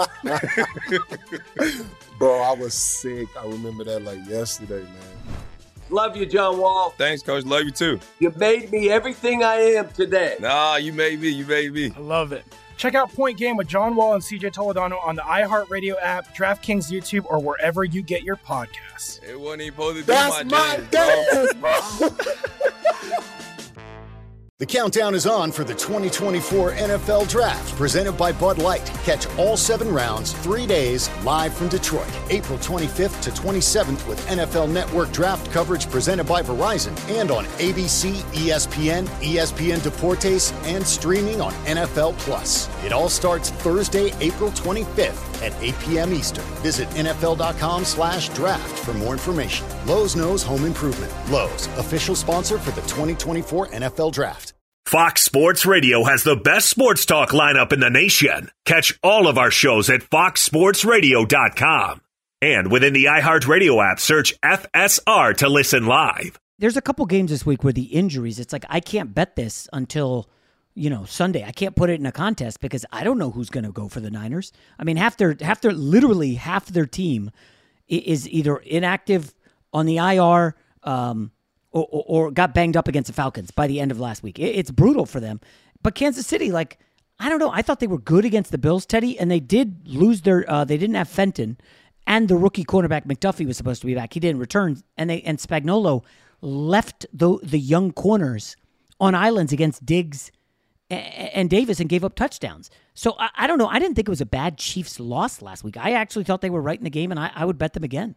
Bro, I was sick. I remember that like yesterday, man. Love you, John Wall. Thanks, Coach. Love you, too. You made me everything I am today. Nah, you made me. You made me. I love it. Check out Point Game with John Wall and CJ Toledano on the iHeartRadio app, DraftKings YouTube, or wherever you get your podcasts. It wasn't even supposed to be That's my dance, bro. The countdown is on for the 2024 NFL Draft, presented by Bud Light. Catch all 7 rounds, 3 days, live from Detroit, April 25th to 27th with NFL Network Draft coverage presented by Verizon and on ABC, ESPN, ESPN Deportes, and streaming on NFL Plus. It all starts Thursday, April 25th at 8 p.m. Eastern. Visit NFL.com/draft for more information. Lowe's knows home improvement. Lowe's, official sponsor for the 2024 NFL Draft. Fox Sports Radio has the best sports talk lineup in the nation. Catch all of our shows at foxsportsradio.com. And within the iHeartRadio app, search FSR to listen live. There's a couple games this week where the injuries, it's like I can't bet this until, Sunday. I can't put it in a contest because I don't know who's going to go for the Niners. I mean, literally half their team is either inactive on the IR, or got banged up against the Falcons by the end of last week. It's brutal for them. But Kansas City, I don't know. I thought they were good against the Bills, Teddy, and they did lose they didn't have Fenton, and the rookie cornerback McDuffie was supposed to be back. He didn't return, and Spagnuolo left the young corners on islands against Diggs and Davis and gave up touchdowns. So I don't know. I didn't think it was a bad Chiefs loss last week. I actually thought they were right in the game, and I would bet them again.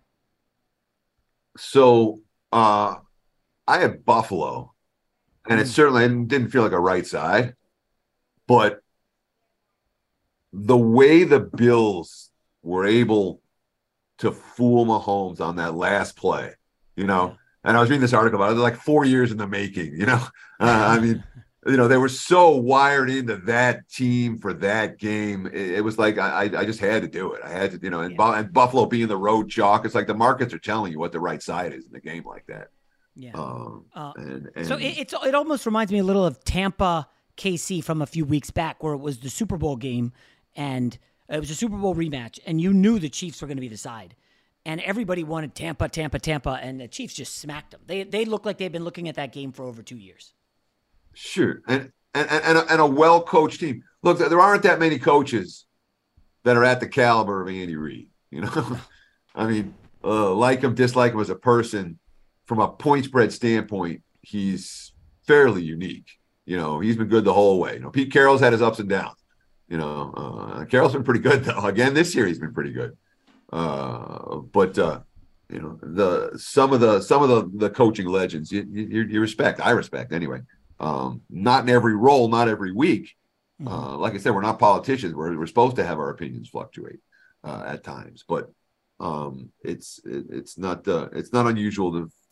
So, I had Buffalo, and it certainly didn't feel like a right side. But the way the Bills were able to fool Mahomes on that last play, and I was reading this article about it, like 4 years in the making, they were so wired into that team for that game. It was like I just had to do it. I had to, and Buffalo being the road chalk, it's like the markets are telling you what the right side is in a game like that. Yeah. And so it almost reminds me a little of Tampa KC from a few weeks back, where it was the Super Bowl game and it was a Super Bowl rematch, and you knew the Chiefs were going to be the side, and everybody wanted Tampa, and the Chiefs just smacked them. They look like they've been looking at that game for over 2 years. Sure, and a well-coached team. Look, there aren't that many coaches that are at the caliber of Andy Reid. I mean, like him, dislike him as a person. From a point spread standpoint, he's fairly unique. He's been good the whole way. Pete Carroll's had his ups and downs. Carroll's been pretty good though. Again, this year he's been pretty good. But some of the coaching legends you respect. I respect anyway. Not in every role, not every week. Like I said, we're not politicians. We're supposed to have our opinions fluctuate at times, but it's not unusual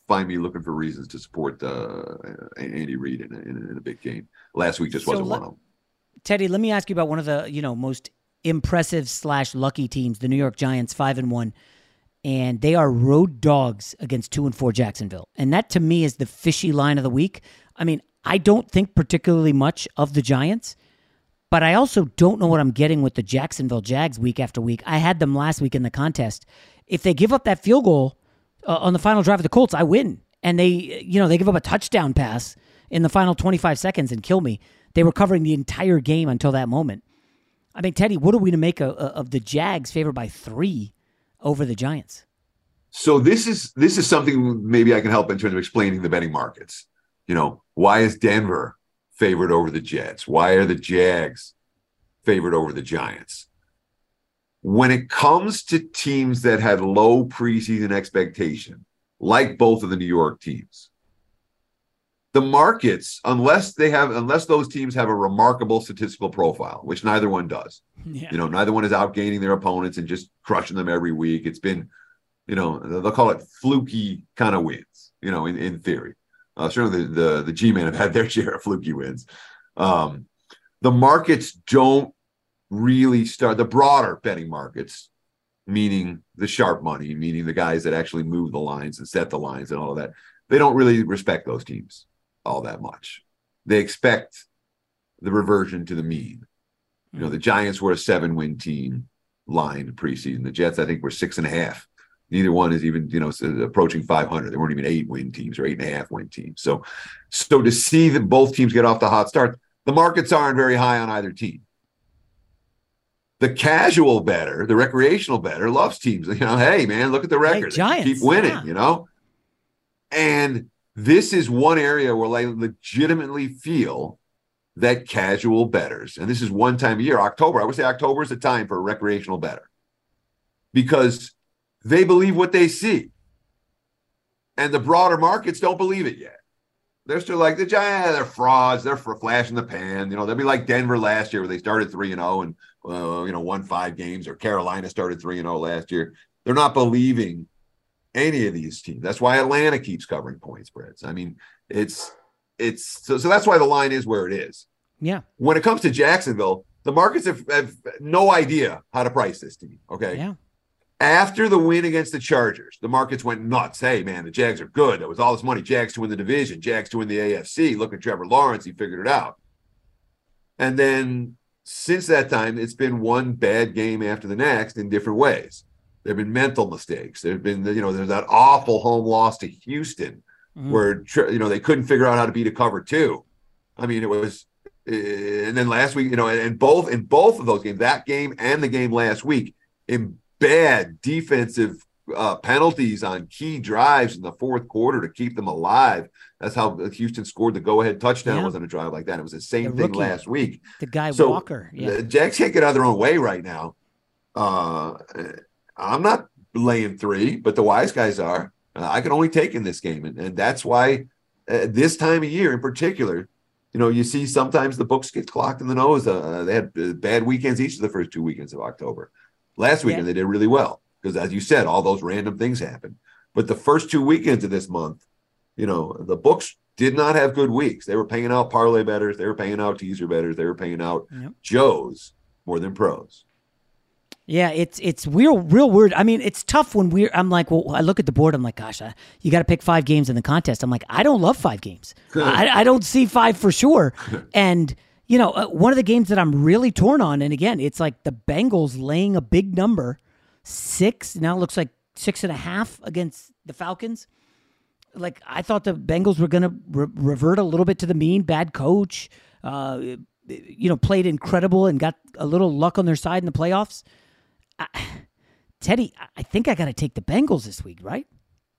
find me looking for reasons to support Andy Reid in a big game. Last week just wasn't one of them. Teddy, let me ask you about one of the most impressive / lucky teams, the New York Giants, 5-1, and they are road dogs against 2-4 Jacksonville. And that to me is the fishy line of the week. I mean, I don't think particularly much of the Giants, but I also don't know what I'm getting with the Jacksonville Jags week after week. I had them last week in the contest. If they give up that field goal on the final drive of the Colts, I win. And they give up a touchdown pass in the final 25 seconds and kill me. They were covering the entire game until that moment. I mean, Teddy, what are we to make of the Jags favored by 3 over the Giants? So this is something maybe I can help in terms of explaining the betting markets. Why is Denver favored over the Jets? Why are the Jags favored over the Giants? When it comes to teams that had low preseason expectation, like both of the New York teams, the markets, unless those teams have a remarkable statistical profile, which neither one does, neither one is outgaining their opponents and just crushing them every week. It's been, they'll call it fluky kind of wins, in theory. Certainly the G-men have had their share of fluky wins. The markets don't really start, the broader betting markets, meaning the sharp money, meaning the guys that actually move the lines and set the lines and all of that, they don't really respect those teams all that much. They expect the reversion to the mean. The Giants were a 7-win team line preseason. The Jets, I think, were 6.5. Neither one is even, approaching 500. They weren't even 8-win teams or 8.5-win teams. So to see that both teams get off the hot start, the markets aren't very high on either team. The casual bettor, the recreational bettor, loves teams. Hey, man, look at the record. Giants, keep winning, And this is one area where I legitimately feel that casual bettors, and this is one time a year, October, I would say October is the time for a recreational bettor, because they believe what they see. And the broader markets don't believe it yet. They're still like, the Giants, they're frauds. They're for flash in the pan. They'll be like Denver last year where they started 3-0 and, won 5 games, or Carolina started 3-0 last year. They're not believing any of these teams. That's why Atlanta keeps covering point spreads. I mean, so that's why the line is where it is. Yeah. When it comes to Jacksonville, the markets have no idea how to price this team. Okay. Yeah. After the win against the Chargers, the markets went nuts. Hey, man, the Jags are good. There was all this money. Jags to win the division. Jags to win the AFC. Look at Trevor Lawrence. He figured it out. And then since that time, it's been one bad game after the next in different ways. There have been mental mistakes. There have been, there's that awful home loss to Houston where, they couldn't figure out how to beat a cover 2. I mean, it was, and then last week, in both of those games, that game and the game last week, in bad defensive penalties on key drives in the fourth quarter to keep them alive. That's how Houston scored the go-ahead touchdown, was on a drive like that. It was the same thing last week. The guy Walker. Yeah. The Jags can't get out of their own way right now. I'm not laying 3, but the wise guys are. I can only take in this game. And that's why this time of year in particular, you see sometimes the books get clocked in the nose. They had bad weekends each of the first 2 weekends of October. Last weekend, they did really well because, as you said, all those random things happened. But the first 2 weekends of this month, the books did not have good weeks. They were paying out parlay bettors. They were paying out teaser bettors. They were paying out Joes more than pros. Yeah, it's real weird. I mean, it's tough when I'm like, well, I look at the board. I'm like, gosh, you got to pick 5 games in the contest. I'm like, I don't love 5 games. I don't see 5 for sure. And one of the games that I'm really torn on, and again, it's like the Bengals laying a big number, 6. Now it looks like 6.5 against the Falcons. Like, I thought the Bengals were going to revert a little bit to the mean. Bad coach, played incredible and got a little luck on their side in the playoffs. Teddy, I think I got to take the Bengals this week, right?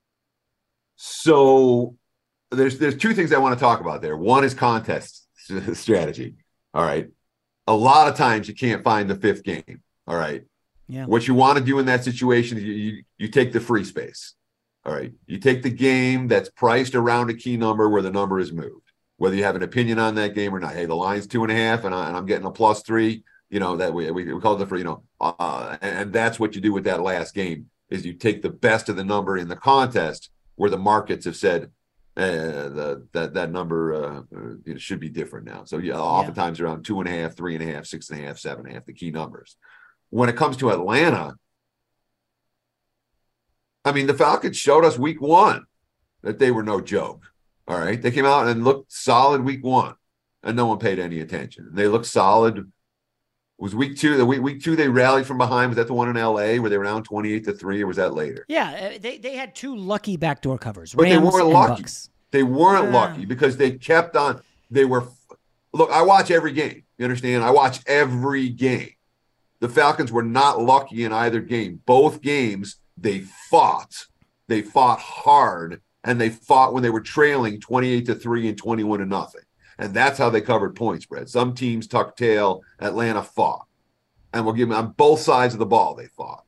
So there's 2 things I want to talk about there. One is contest strategy. All right. A lot of times you can't find the 5th game. All right. Yeah. What you want to do in that situation is you take the free space. All right. You take the game that's priced around a key number where the number is moved, whether you have an opinion on that game or not. Hey, the line's 2.5 and I'm getting a +3. That we call it the free, and that's what you do with that last game is you take the best of the number in the contest where the markets have said that number should be different now. So oftentimes around 2.5, 3.5, 6.5, 7.5, the key numbers. When it comes to Atlanta, I mean, the Falcons showed us week 1 that they were no joke. All right. They came out and looked solid week 1, and no one paid any attention. They looked solid. It was week 2. Week 2, they rallied from behind. Was that the one in LA where they were down 28-3, or was that later? Yeah. They had 2 lucky backdoor covers. But Rams they weren't and lucky. Bucks. They weren't lucky because they kept on. Look, I watch every game. You understand? I watch every game. The Falcons were not lucky in either game. Both games, they fought. They fought hard, and they fought when they were trailing 28-3 and 21-0. And that's how they covered point spread. Some teams tucked tail. Atlanta fought. And we'll give them on both sides of the ball, they fought.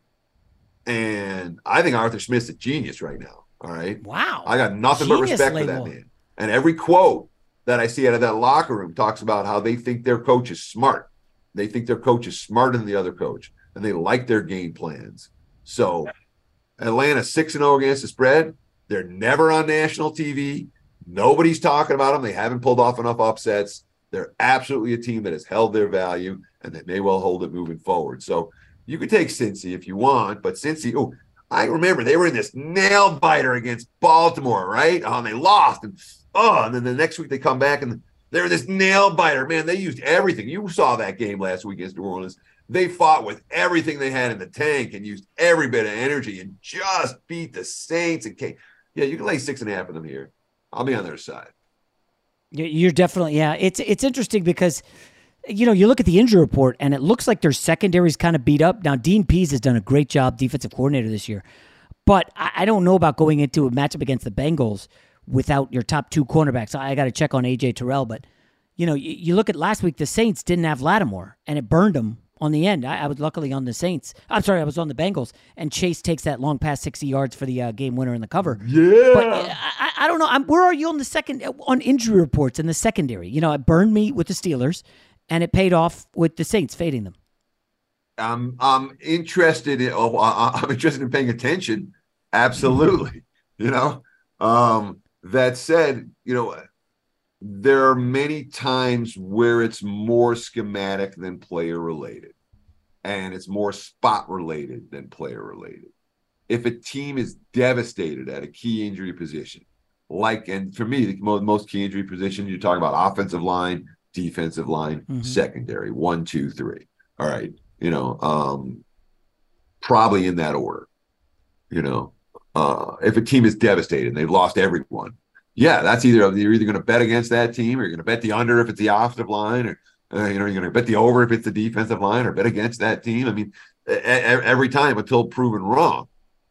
And I think Arthur Smith's a genius right now. All right. Wow. I got nothing but respect for that man. And every quote that I see out of that locker room talks about how they think their coach is smart. They think their coach is smarter than the other coach, and they like their game plans. So Atlanta 6-0 against the spread. They're never on national TV. Nobody's talking about them. They haven't pulled off enough upsets. They're absolutely a team that has held their value, and they may well hold it moving forward. So you could take Cincy if you want, but Cincy, I remember they were in this nail biter against Baltimore, right? And they lost. And then the next week they come back and they're this nail biter. Man, they used everything. You saw that game last week against New Orleans. They fought with everything they had in the tank and used every bit of energy and just beat the Saints. And you can lay 6.5 of them here. I'll be on their side. You're definitely, It's interesting because, you look at the injury report and it looks like their secondary's kind of beat up. Now, Dean Pease has done a great job, defensive coordinator this year. But I don't know about going into a matchup against the Bengals without your top 2 cornerbacks. I got to check on A.J. Terrell. But, you look at last week, the Saints didn't have Lattimore, and it burned them on the end. I was luckily on the Saints. I was on the Bengals, and Chase takes that long pass 60 yards for the game winner in the cover. Yeah. But I don't know. Where are you on injury reports in the secondary? It burned me with the Steelers, and it paid off with the Saints fading them. I'm interested in paying attention. Absolutely. That said, there are many times where it's more schematic than player related, and it's more spot related than player related. If a team is devastated at a key injury position, and for me, the most key injury position, you're talking about offensive line, defensive line, secondary, 1, 2, 3. All right. Probably in that order, if a team is devastated and they've lost everyone, that's you're either going to bet against that team, or you're going to bet the under if it's the offensive line, or you're going to bet the over if it's the defensive line, or bet against that team. I mean, every time until proven wrong.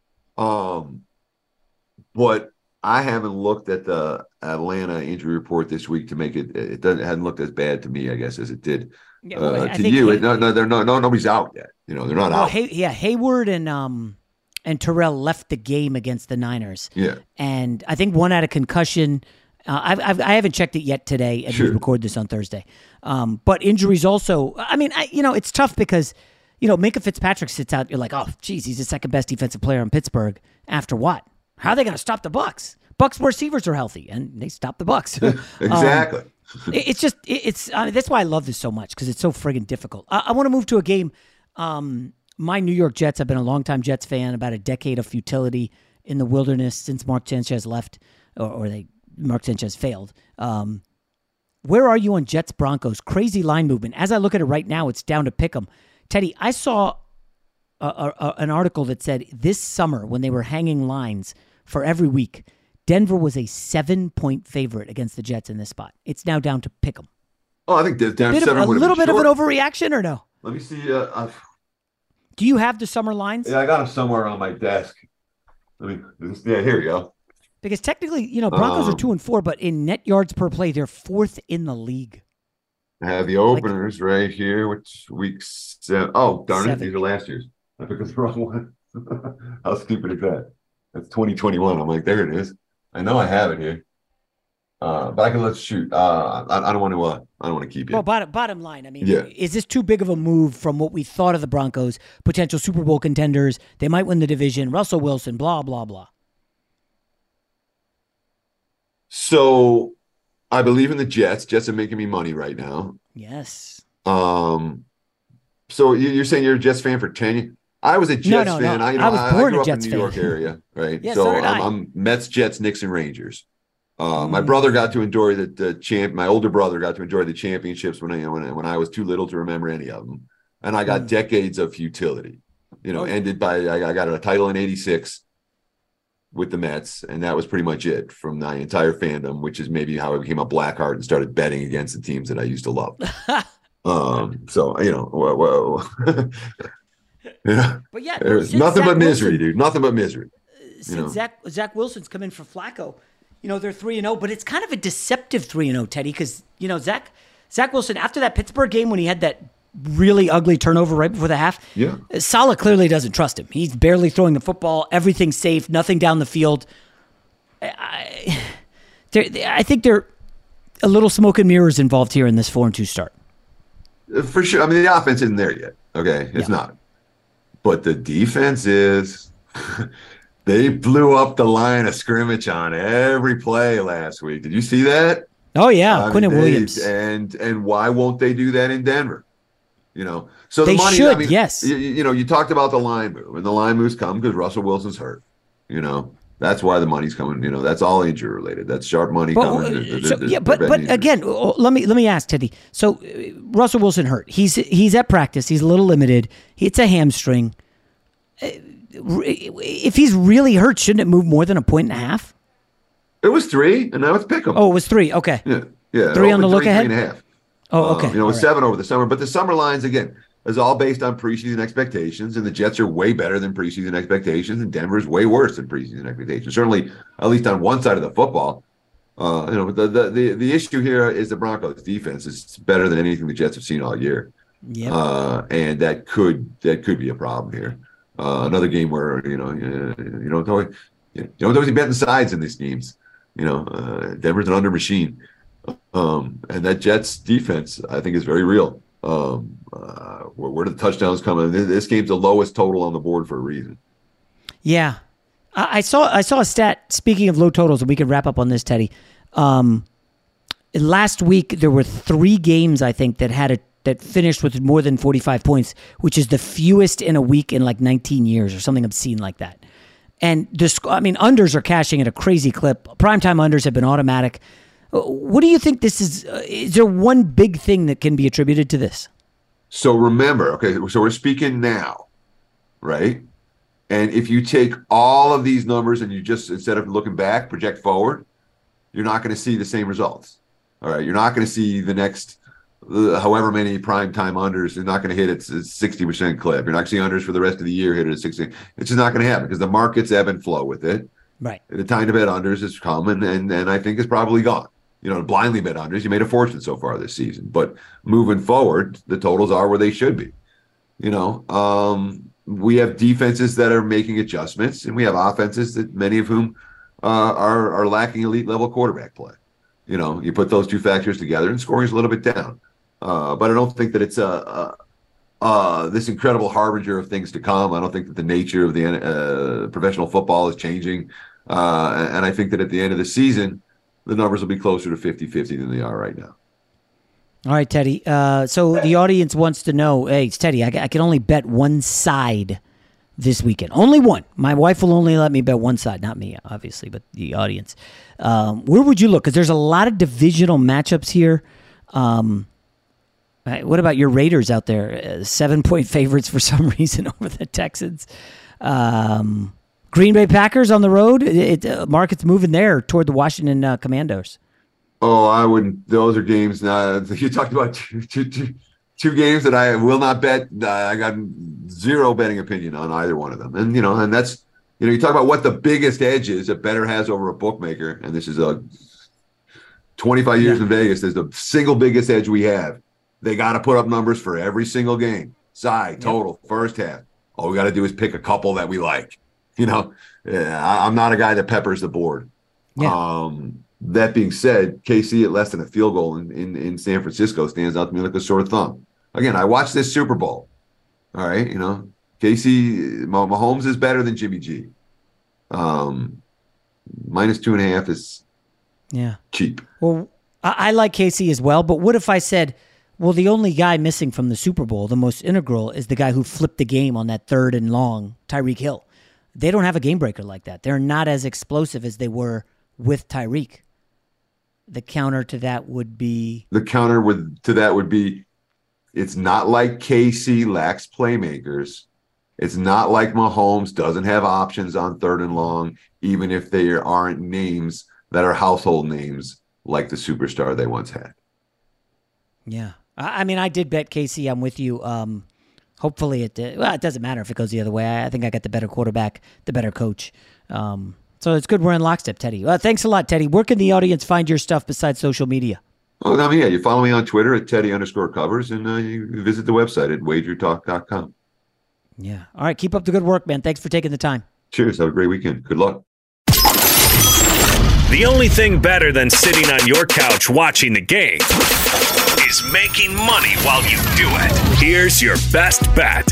But I haven't looked at the Atlanta injury report this week to make it. It hadn't looked as bad to me, I guess, as it did to you. Nobody's out yet. They're not out. Hayward and Terrell left the game against the Niners. Yeah. And I think one had a concussion. I haven't checked it yet today, and we record this on Thursday. But injuries also, it's tough because, Minka Fitzpatrick sits out. You're like, oh, geez, he's the second best defensive player in Pittsburgh. After what? How are they going to stop the Bucs? Bucs receivers are healthy, and they stop the Bucs. Exactly. That's why I love this so much, because it's so friggin' difficult. I want to move to a game. My New York Jets, I've been a longtime Jets fan, about a decade of futility in the wilderness since Mark Sanchez left, Mark Sanchez failed. Where are you on Jets Broncos? Crazy line movement. As I look at it right now, it's down to pick 'em. Teddy, I saw an article that said this summer, when they were hanging lines for every week, Denver was a 7-point favorite against the Jets in this spot. It's now down to pick 'em. Oh, I think down 7. A little bit of an overreaction, or no? Let me see. Do you have the summer lines? Yeah, I got them somewhere on my desk. Here we go. Because technically, Broncos are 2-4, but in net yards per play, they're 4th in the league. I have the openers right here, which week 7. Oh, darn it. These are last year's. I picked the wrong one. How stupid is that? That's 2021. I'm like, there it is. I know I have it here. But let's shoot. I don't want to keep you. Well, bottom line, is this too big of a move from what we thought of the Broncos, potential Super Bowl contenders? They might win the division. Russell Wilson, blah, blah, blah. So I believe in the Jets. Jets are making me money right now. Yes. So you're saying you're a Jets fan for 10 years? I was a Jets fan. No. I was born I grew a up Jets in the New fan. York area, right? Yeah, so so did I. I'm Mets, Jets, Knicks, and Rangers. My brother got to enjoy my older brother got to enjoy the championships when I was too little to remember any of them. And I got decades of futility, ended by, I got a title in 86 with the Mets. And that was pretty much it from my entire fandom, which is maybe how I became a Blackheart and started betting against the teams that I used to love. So, yeah. But yeah, there's nothing but misery, dude. Nothing but misery. Since Zach Wilson's come in for Flacco, they're 3-0, but it's kind of a deceptive 3-0, Teddy, because Zach Wilson, after that Pittsburgh game when he had that really ugly turnover right before the half, Saleh clearly doesn't trust him. He's barely throwing the football, everything's safe, nothing down the field. I think there are a little smoke and mirrors involved here in this 4-2 start. For sure. I mean, the offense isn't there yet. Okay, it's not. But the defense is. They blew up the line of scrimmage on every play last week. Did you see that? Oh yeah, Quinnen Williams. And why won't they do that in Denver? So they the money. Should, yes. You talked about the line move, and the line moves come because Russell Wilson's hurt. That's why the money's coming. That's all injury related. That's sharp money coming. But again, let me ask Teddy. So Russell Wilson hurt. He's at practice. He's a little limited. It's a hamstring. If he's really hurt, shouldn't it move more than 1.5? It was 3, and now it's pick'em. Oh, it was 3. Okay. Yeah. 3 on the look ahead. 3.5. Oh, okay. It was 7 over the summer, but the summer lines again is all based on preseason expectations, and the Jets are way better than preseason expectations, and Denver's way worse than preseason expectations. Certainly, at least on one side of the football. The issue here is the Broncos' defense is better than anything the Jets have seen all year. Yep. And that could be a problem here. Another game where you don't always bet the sides in these games. Denver's an under machine, and that Jets defense I think is very real. Where do the touchdowns come in? This game's the lowest total on the board for a reason. Yeah, I saw a stat. Speaking of low totals, and we can wrap up on this, Teddy. Last week there were 3 games I think that finished with more than 45 points, which is the fewest in a week in like 19 years or something obscene like that. And unders are cashing at a crazy clip. Primetime unders have been automatic. What do you think this is? Is there one big thing that can be attributed to this? So remember, so we're speaking now, right? And if you take all of these numbers and you just, instead of looking back, project forward, you're not going to see the same results. All right. You're not going to see the next however many primetime unders. They're not going to hit its 60% clip. You're not going to see unders for the rest of the year hit at 60. It's just not going to happen because the markets ebb and flow with it. Right. The time to bet unders has come and I think it's probably gone. Blindly bet unders, you made a fortune so far this season. But moving forward, the totals are where they should be. We have defenses that are making adjustments, and we have offenses that many of whom are lacking elite level quarterback play. You put those two factors together, and scoring is a little bit down. But I don't think that it's this incredible harbinger of things to come. I don't think that the nature of the professional football is changing. And I think that at the end of the season, the numbers will be closer to 50-50 than they are right now. All right, Teddy. So the audience wants to know, hey, it's Teddy, I can only bet one side this weekend. Only one. My wife will only let me bet one side. Not me, obviously, but the audience. Where would you look? Because there's a lot of divisional matchups here. What about your Raiders out there? 7-point favorites for some reason over the Texans. Green Bay Packers on the road. Market's moving there toward the Washington Commandos. Oh, I wouldn't. Those are games. You talked about two games that I will not bet. I got zero betting opinion on either one of them. And, and that's, you talk about what the biggest edge is a bettor has over a bookmaker. And this is 25 years in Vegas. There's the single biggest edge we have. They got to put up numbers for every single game. Side, total, first half. All we got to do is pick a couple that we like. I'm not a guy that peppers the board. Yeah. That being said, KC at less than a field goal in San Francisco stands out to me like a sore thumb. Again, I watched this Super Bowl. All right, KC, Mahomes is better than Jimmy G. -2.5 is Yeah. Cheap. Well, I like KC as well, but what if I said, well, the only guy missing from the Super Bowl, the most integral, is the guy who flipped the game on that 3rd and long, Tyreek Hill. They don't have a game breaker like that. They're not as explosive as they were with Tyreek. The counter to that would be... It's not like KC lacks playmakers. It's not like Mahomes doesn't have options on 3rd and long, even if they aren't names that are household names like the superstar they once had. Yeah. I mean, I did bet KC. I'm with you. Hopefully it doesn't matter if it goes the other way. I think I got the better quarterback, the better coach. So it's good we're in lockstep, Teddy. Thanks a lot, Teddy. Where can the audience find your stuff besides social media? Oh, I mean, yeah, you follow me on Twitter at Teddy_covers, and you visit the website at wagertalk.com. Yeah. All right. Keep up the good work, man. Thanks for taking the time. Cheers. Have a great weekend. Good luck. The only thing better than sitting on your couch watching the game is making money while you do it. Here's your best bet.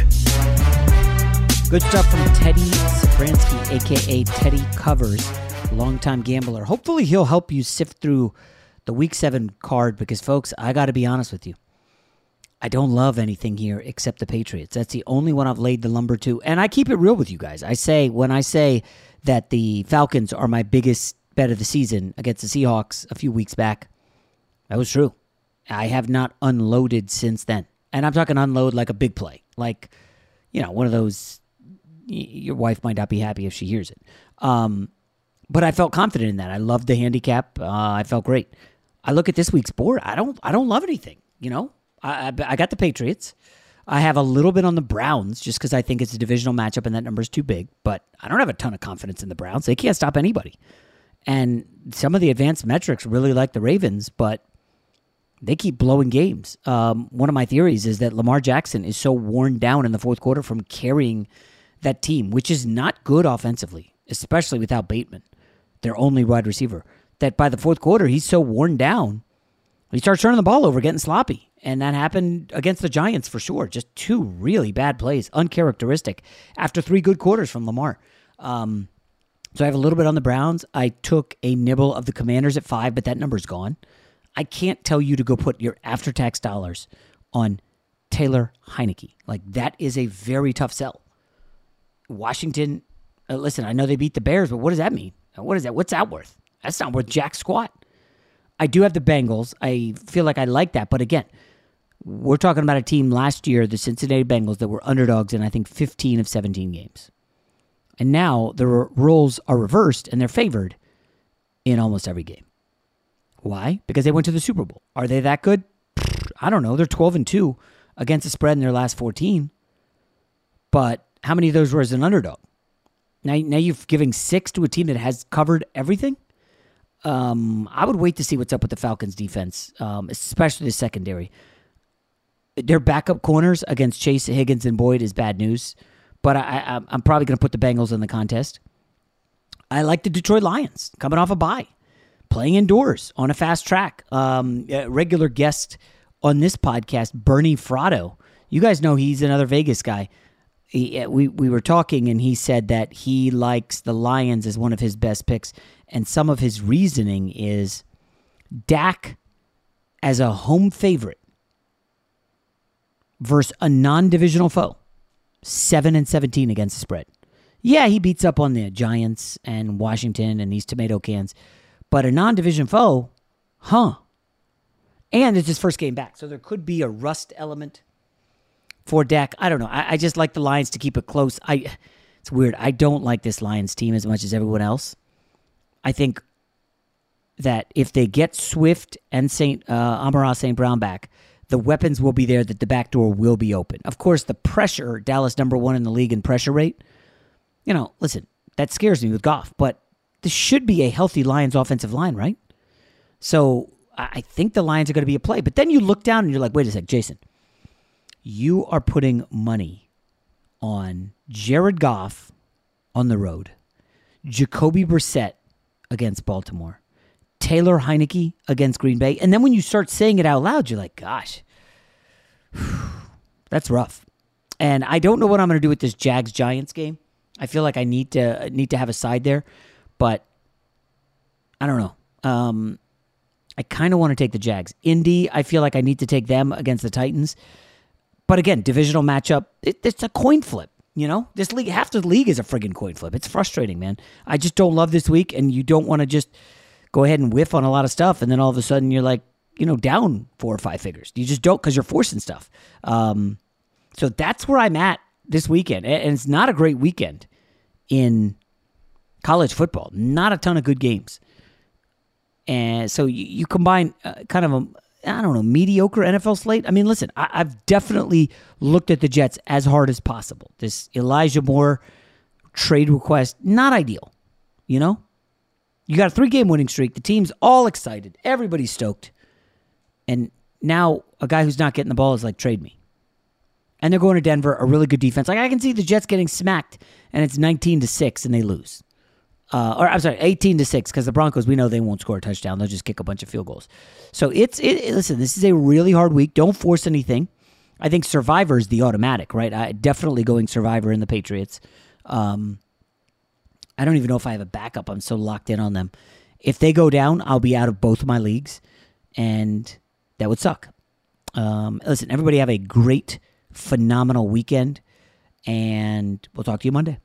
Good stuff from Teddy Safransky, a.k.a. Teddy Covers, longtime gambler. Hopefully he'll help you sift through the Week 7 card because, folks, I got to be honest with you. I don't love anything here except the Patriots. That's the only one I've laid the lumber to. And I keep it real with you guys. When I say that the Falcons are my biggest bet of the season against the Seahawks a few weeks back, that was true. I have not unloaded since then. And I'm talking unload like a big play. Like, one of those, your wife might not be happy if she hears it. But I felt confident in that. I loved the handicap. I felt great. I look at this week's board. I don't love anything, I got the Patriots. I have a little bit on the Browns just because I think it's a divisional matchup and that number's too big. But I don't have a ton of confidence in the Browns. They can't stop anybody. And some of the advanced metrics really like the Ravens, but they keep blowing games. One of my theories is that Lamar Jackson is so worn down in the fourth quarter from carrying that team, which is not good offensively, especially without Bateman, their only wide receiver, that by the fourth quarter, he's so worn down, he starts turning the ball over, getting sloppy. And that happened against the Giants for sure. Just 2 really bad plays, uncharacteristic, after 3 good quarters from Lamar. So I have a little bit on the Browns. I took a nibble of the Commanders at 5, but that number's gone. I can't tell you to go put your after-tax dollars on Taylor Heineke. Like, that is a very tough sell. Washington, listen, I know they beat the Bears, but what does that mean? What is that? What's that worth? That's not worth jack squat. I do have the Bengals. I feel like I like that. But again, we're talking about a team last year, the Cincinnati Bengals, that were underdogs in, I think, 15 of 17 games. And now the roles are reversed and they're favored in almost every game. Why? Because they went to the Super Bowl. Are they that good? I don't know. They're 12-2 against the spread in their last 14. But how many of those were as an underdog? Now you're giving 6 to a team that has covered everything? I would wait to see what's up with the Falcons defense, especially the secondary. Their backup corners against Chase, Higgins, and Boyd is bad news. But I'm probably going to put the Bengals in the contest. I like the Detroit Lions coming off a bye, playing indoors on a fast track. A regular guest on this podcast, Bernie Fratto. You guys know he's another Vegas guy. We were talking, and he said that he likes the Lions as one of his best picks. And some of his reasoning is Dak as a home favorite versus a non-divisional foe. 7-17 against the spread. Yeah, he beats up on the Giants and Washington and these tomato cans. But a non-division foe, And it's his first game back. So there could be a rust element for Dak. I don't know. I just like the Lions to keep it close. It's weird. I don't like this Lions team as much as everyone else. I think that if they get Swift and Amon-Ra St. Brown back, the weapons will be there, that the back door will be open. Of course, the pressure, Dallas number 1 in the league in pressure rate, listen, that scares me with Goff, but this should be a healthy Lions offensive line, right? So I think the Lions are going to be a play. But then you look down and you're like, wait a sec, Jason, you are putting money on Jared Goff on the road, Jacoby Brissett against Baltimore, Taylor Heineke against Green Bay. And then when you start saying it out loud, you're like, gosh, that's rough. And I don't know what I'm going to do with this Jags-Giants game. I feel like I need to have a side there, but I don't know. I kind of want to take the Jags. Indy, I feel like I need to take them against the Titans. But again, divisional matchup, it's a coin flip. You know, this league, half the league is a friggin' coin flip. It's frustrating, man. I just don't love this week, and you don't want to just go ahead and whiff on a lot of stuff, and then all of a sudden you're like, down 4 or 5 figures. You just don't because you're forcing stuff. So that's where I'm at this weekend, and it's not a great weekend in college football. Not a ton of good games. And so you combine kind of a mediocre NFL slate. I mean, listen, I've definitely looked at the Jets as hard as possible. This Elijah Moore trade request, not ideal. You got a 3-game winning streak. The team's all excited. Everybody's stoked. And now a guy who's not getting the ball is like, trade me. And they're going to Denver, a really good defense. Like, I can see the Jets getting smacked, and it's 19-6, and they lose. 18-6, because the Broncos, we know they won't score a touchdown. They'll just kick a bunch of field goals. So listen, this is a really hard week. Don't force anything. I think Survivor is the automatic, right? Definitely going Survivor in the Patriots. I don't even know if I have a backup. I'm so locked in on them. If they go down, I'll be out of both of my leagues, and that would suck. Listen, everybody have a great, phenomenal weekend, and we'll talk to you Monday.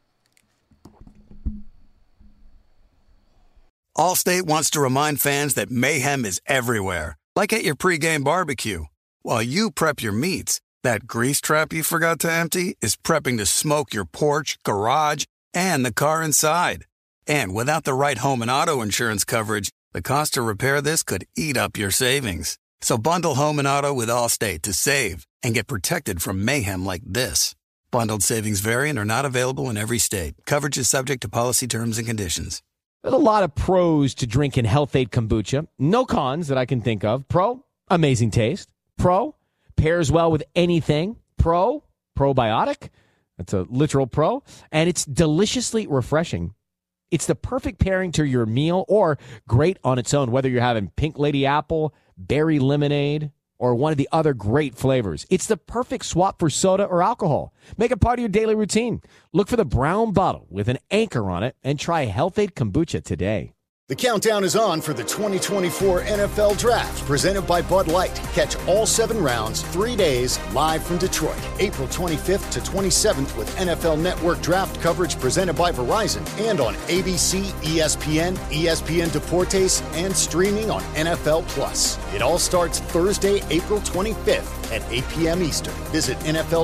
Allstate wants to remind fans that mayhem is everywhere, like at your pregame barbecue. While you prep your meats, that grease trap you forgot to empty is prepping to smoke your porch, garage, and the car inside. And without the right home and auto insurance coverage, the cost to repair this could eat up your savings. So bundle home and auto with Allstate to save and get protected from mayhem like this. Bundled savings vary and are not available in every state. Coverage is subject to policy terms and conditions. There's a lot of pros to drinking Health-Ade kombucha. No cons that I can think of. Pro, amazing taste. Pro, pairs well with anything. Pro, probiotic. That's a literal pro. And it's deliciously refreshing. It's the perfect pairing to your meal or great on its own, whether you're having Pink Lady Apple, berry lemonade, or one of the other great flavors. It's the perfect swap for soda or alcohol. Make it part of your daily routine. Look for the brown bottle with an anchor on it and try Health-Ade kombucha today. The countdown is on for the 2024 NFL Draft, presented by Bud Light. Catch all 7 rounds, 3 days, live from Detroit, April 25th to 27th with NFL Network Draft coverage presented by Verizon and on ABC, ESPN, ESPN Deportes, and streaming on NFL Plus. It all starts Thursday, April 25th at 8 p.m. Eastern. Visit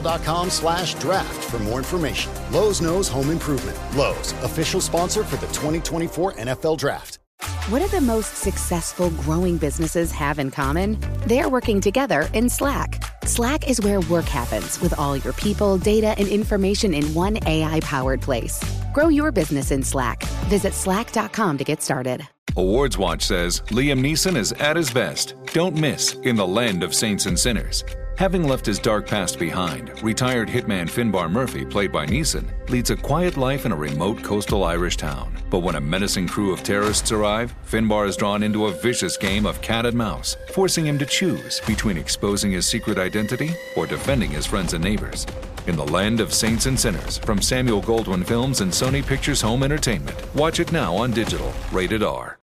NFL.com/draft for more information. Lowe's knows home improvement. Lowe's, official sponsor for the 2024 NFL Draft. What do the most successful growing businesses have in common? They're working together in Slack. Slack is where work happens with all your people, data, and information in one AI-powered place. Grow your business in Slack. Visit slack.com to get started. Awards Watch says Liam Neeson is at his best. Don't miss In the Land of Saints and Sinners. Having left his dark past behind, retired hitman Finbar Murphy, played by Neeson, leads a quiet life in a remote coastal Irish town. But when a menacing crew of terrorists arrive, Finbar is drawn into a vicious game of cat and mouse, forcing him to choose between exposing his secret identity or defending his friends and neighbors. In the Land of Saints and Sinners, from Samuel Goldwyn Films and Sony Pictures Home Entertainment. Watch it now on digital. Rated R.